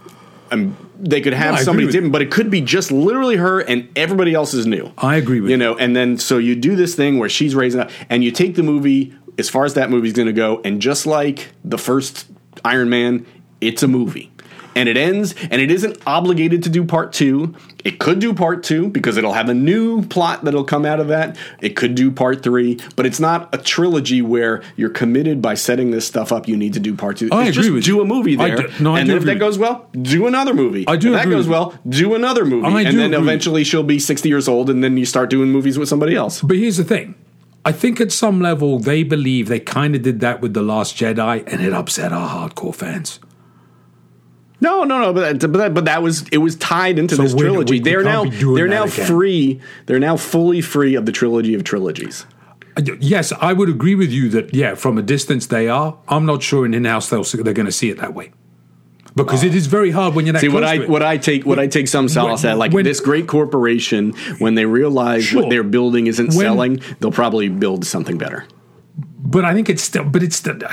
somebody different, but it could be just literally her and everybody else is new. I agree with you. And then so you do this thing where she's raising up and you take the movie as far as that movie's going to go, and just like the first Iron Man, it's a movie. And it ends, and it isn't obligated to do part 2. It could do part 2 because it'll have a new plot that'll come out of that. It could do part 3, but it's not a trilogy where you're committed by setting this stuff up. You need to do part 2. I agree with you. Do a movie there. And then if that goes well, do another movie. If that goes well, do another movie. And then eventually she'll be 60 years old, and then you start doing movies with somebody else. But here's the thing. I think at some level they believe they kind of did that with The Last Jedi, and it upset our hardcore fans. No, but that was it was tied into this trilogy. They're now free. They're now fully free of the trilogy of trilogies. Yes, I would agree with you that from a distance they are. I'm not sure in in-house they're going to see it that way. Because it is very hard when you're that close to it. What I take some solace at, like this great corporation, when they realize what they're building isn't selling, they'll probably build something better. But I think it's still going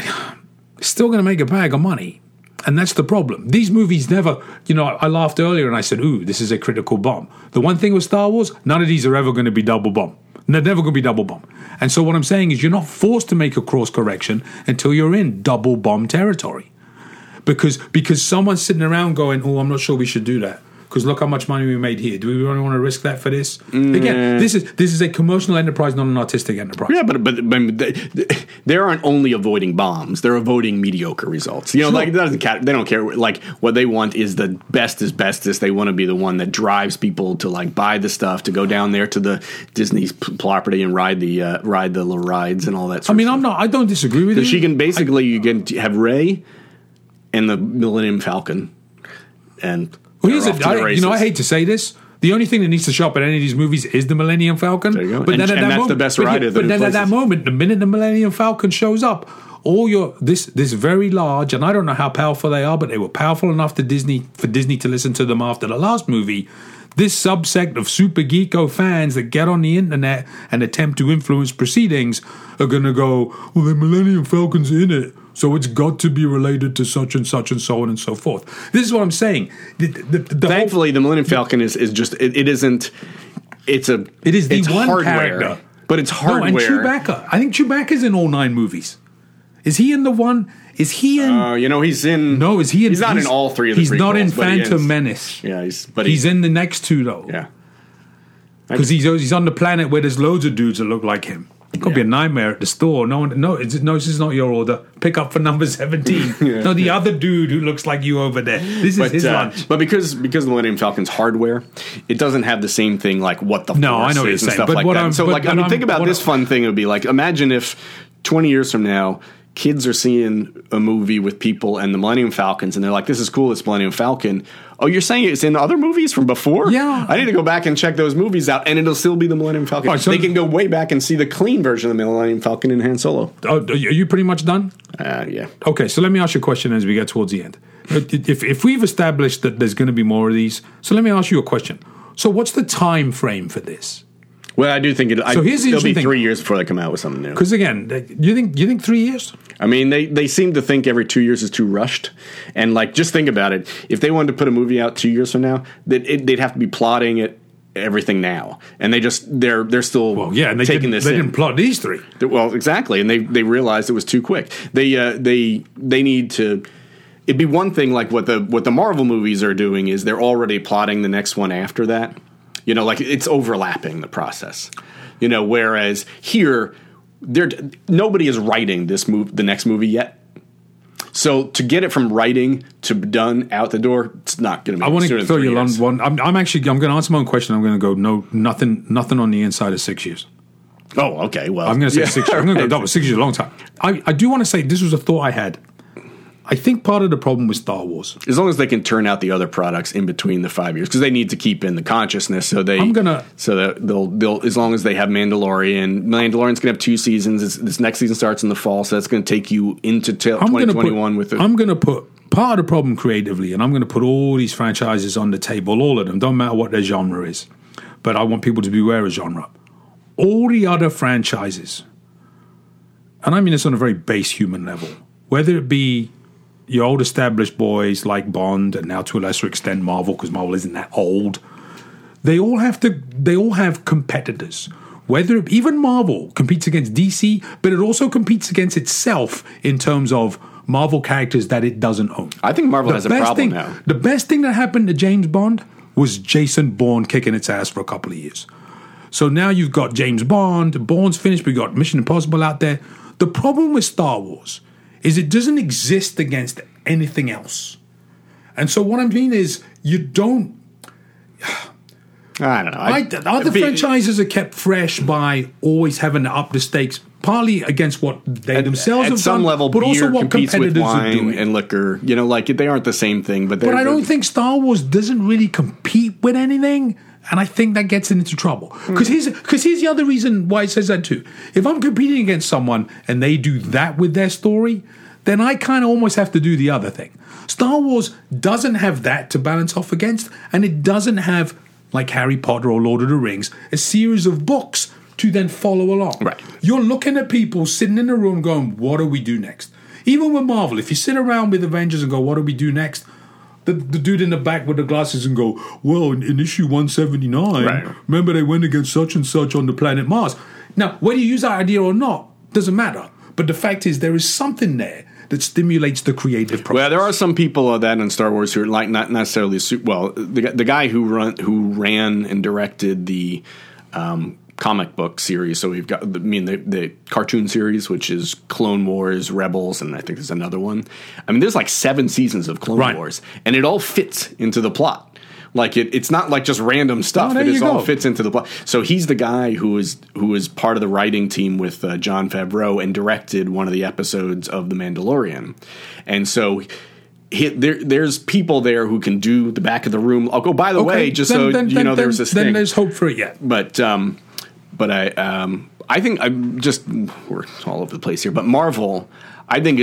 to make a bag of money, and that's the problem. These movies never, I laughed earlier and I said, "Ooh, this is a critical bomb." The one thing with Star Wars, none of these are ever going to be double bomb. They're never going to be double bomb. And so what I'm saying is, you're not forced to make a course correction until you're in double bomb territory. Because someone's sitting around going, "Oh, I'm not sure we should do that. Because look how much money we made here. Do we really want to risk that for this?" Again, this is a commercial enterprise, not an artistic enterprise. Yeah, but they aren't only avoiding bombs; they're avoiding mediocre results. Like they don't care. Like what they want is the best is bestest. They want to be the one that drives people to like buy the stuff, to go down there to the Disney property and ride the little rides and all that. Sort of stuff. I don't disagree with you. So she can basically you can have Rey and the Millennium Falcon, and I hate to say this. The only thing that needs to show up in any of these movies is the Millennium Falcon. There you go. But then that's the best ride. But then at that moment, the minute the Millennium Falcon shows up, this very large, and I don't know how powerful they are, but they were powerful enough for Disney to listen to them after the last movie. This subsect of super geeko fans that get on the internet and attempt to influence proceedings are going to go, "Well, the Millennium Falcon's in it, so it's got to be related to such and such and so on and so forth." This is what I'm saying. Thankfully, the Millennium Falcon is just it isn't. It is the one hardware, character, but it's hardware. No, and Chewbacca. I think Chewbacca's in all 9 movies. Is he in the one? Is he in? He's in. No, is he in? He's not in all three of the prequels. He's not in Phantom Menace. Yeah, he's in the next two though. Yeah, because he's on the planet where there's loads of dudes that look like him. It could be a nightmare at the store. This is not your order. Pick up for number 17. No, the other dude who looks like you over there. This is his lunch. But because Millennium Falcon's hardware, it doesn't have the same thing like what the Force is and stuff like that. Think about this fun thing. It would be like, imagine if 20 years from now, kids are seeing a movie with people and the Millennium Falcons, and they're like, this is cool, it's Millennium Falcon. Oh, you're saying it's in other movies from before? Yeah. I need to go back and check those movies out, and it'll still be the Millennium Falcon. Right, so they can go way back and see the clean version of the Millennium Falcon in Han Solo. Are you pretty much done? Yeah. Okay, so let me ask you a question as we get towards the end. If we've established that there's going to be more of these, so let me ask you a question. So what's the time frame for this? Well, I do think it'll be 3 years before they come out with something new. Because again, you think 3 years? I mean, they seem to think every 2 years is too rushed. And just think about it. If they wanted to put a movie out 2 years from now, they'd have to be plotting it everything now. And they're still and taking this in. They didn't plot these three. Well, exactly. And they realized it was too quick. They need to. It'd be one thing like what the Marvel movies are doing is they're already plotting the next one after that. It's overlapping the process. Whereas here, nobody is writing the next movie yet. So to get it from writing to done out the door, it's not going to be. I want to throw you one. I'm going to answer my own question. I'm going to go nothing on the inside of 6 years. Oh, okay. Well, I'm going to say 6 years. I'm going to go 6 years is a long time. I do want to say this was a thought I had. I think part of the problem with Star Wars, as long as they can turn out the other products in between the 5 years, because they need to keep in the consciousness. So that they'll as long as they have Mandalorian's going to have 2 seasons. This next season starts in the fall, so that's going to take you into 2021 with it. I'm going to put part of the problem creatively, and I'm going to put all these franchises on the table, all of them. Don't matter what their genre is, but I want people to be aware of genre. All the other franchises, and I mean this on a very base human level, whether it be your old established boys like Bond, and now to a lesser extent Marvel, because Marvel isn't that old. They all have competitors. Whether even Marvel competes against DC, but it also competes against itself in terms of Marvel characters that it doesn't own. I think Marvel has a problem now. The best thing that happened to James Bond was Jason Bourne kicking its ass for a couple of years. So now you've got James Bond, Bourne's finished, but you've got Mission Impossible out there. The problem with Star Wars is it doesn't exist against anything else. And so what I mean is you don't... I don't know. Other franchises are kept fresh by always having to up the stakes, partly against what they themselves have done. At some level, but also what competitors are doing. And liquor. they aren't the same thing. But I don't think Star Wars doesn't really compete with anything. And I think that gets into trouble. Because here's the other reason why it says that too. If I'm competing against someone and they do that with their story, then I kind of almost have to do the other thing. Star Wars doesn't have that to balance off against, and it doesn't have, like Harry Potter or Lord of the Rings, a series of books to then follow along. Right. You're looking at people sitting in a room going, what do we do next? Even with Marvel, if you sit around with Avengers and go, what do we do next? The dude in the back with the glasses and go, well, in issue 179, remember they went against such and such on the planet Mars. Now, whether you use that idea or not, doesn't matter. But the fact is there is something there that stimulates the creative process. Well, there are some people of that in Star Wars who are not necessarily... the guy who ran and directed the comic book series, so we've got the cartoon series, which is Clone Wars, Rebels, and I think there's another one. I mean, there's like 7 seasons of Clone Wars, and it all fits into the plot. It's not like just random stuff. It all fits into the plot. So he's the guy who was part of the writing team with Jon Favreau and directed one of the episodes of The Mandalorian. And so there's people there who can do the back of the room. I'll go, by the way, just there's this thing. Then there's hope for it yet. But I think we're all over the place here. But Marvel, I think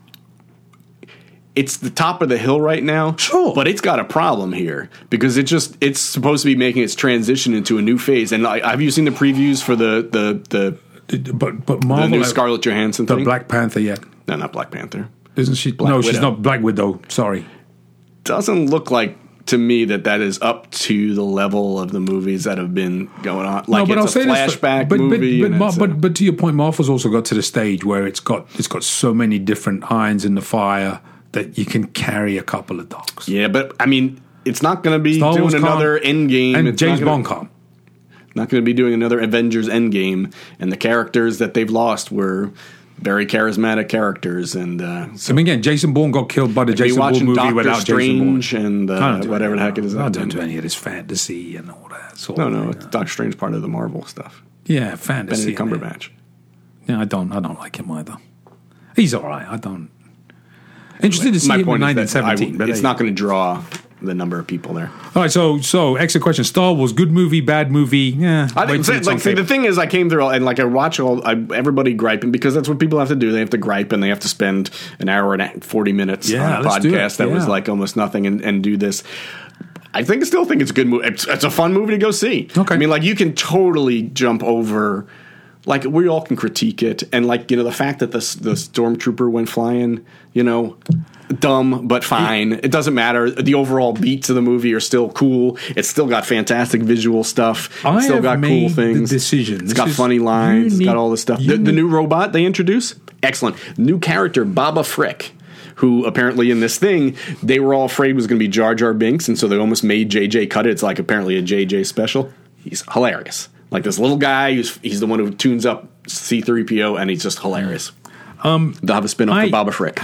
it's the top of the hill right now. Sure. But it's got a problem here because it's supposed to be making its transition into a new phase. And have you seen the previews for but Marvel, the new Scarlett Johansson thing? The Black Panther yet? No, not Black Panther. Isn't she? Black Widow. She's not Black Widow. Sorry. Doesn't look like to me that is up to the level of the movies that have been going on. Like, no, it's a flashback movie. But to your point, Marvel's also got to the stage where it's got so many different irons in the fire that you can carry a couple of dogs. Yeah, but I mean, it's not going to be doing another Endgame. And James Bond can't. Not going to be doing another Avengers Endgame, and the characters that they've lost were very charismatic characters, and so again, Jason Bourne got killed by the Jason Bourne movie Doctor without Strange Jason Bourne and whatever the heck it is. I don't do any of this fantasy and all that. No, Doctor Strange part of the Marvel stuff. Yeah, fantasy. Benedict Cumberbatch. Yeah, I don't like him either. He's all right. I don't. Interested to see him in 1917, but it's not going to draw the number of people there. All right, so exit question: Star Wars, good movie, bad movie? Yeah, I think the thing is, I came through and I watch everybody griping because that's what people have to do. They have to gripe and they have to spend an hour and 40 minutes on a podcast that was like almost nothing and do this. I still think it's a good movie. It's a fun movie to go see. Okay, I mean, like you can totally jump over. Like, we all can critique it. And, like, the fact that the stormtrooper went flying, dumb but fine. It doesn't matter. The overall beats of the movie are still cool. It's still got fantastic visual stuff. It's still got cool things. It's got funny lines. It's got all this stuff. The new robot they introduce, excellent. New character, Baba Frick, who apparently in this thing, they were all afraid was going to be Jar Jar Binks, and so they almost made JJ cut it. It's like apparently a JJ special. He's hilarious. Like this little guy, he's the one who tunes up C-3PO, and he's just hilarious. They'll have a spin-off for Baba Frick.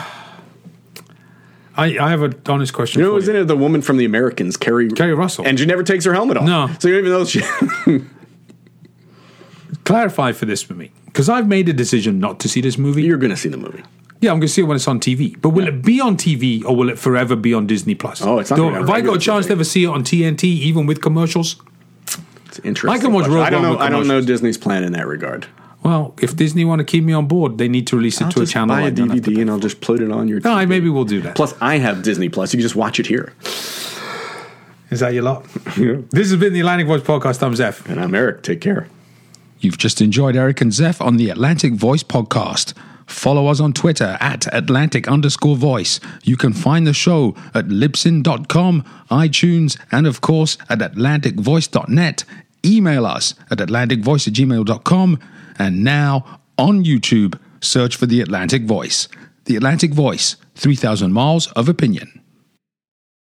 I have an honest question. Who was in it? The woman from The Americans, Kerry Russell, and she never takes her helmet off. No, so you don't even know she. Clarify for this for me, because I've made a decision not to see this movie. You're going to see the movie. Yeah, I'm going to see it when it's on TV. But will it be on TV or will it forever be on Disney Plus? Oh, it's not. Have I got a chance to ever see it on TNT, even with commercials? It's interesting. I can watch Rogue One. I don't know Disney's plan in that regard. Well, if Disney want to keep me on board, they need to release it to a channel. I'll just buy a DVD and I'll just put it on your TV. Maybe we'll do that. Plus, I have Disney Plus. You can just watch it here. Is that your lot? Yeah. This has been the Atlantic Voice Podcast. I'm Zeph. And I'm Eric. Take care. You've just enjoyed Eric and Zeph on the Atlantic Voice Podcast. Follow us on Twitter at Atlantic_voice. You can find the show at Libsyn.com, iTunes, and of course at AtlanticVoice.net. Email us at AtlanticVoice@gmail.com. And now on YouTube, search for The Atlantic Voice. The Atlantic Voice, 3,000 miles of opinion.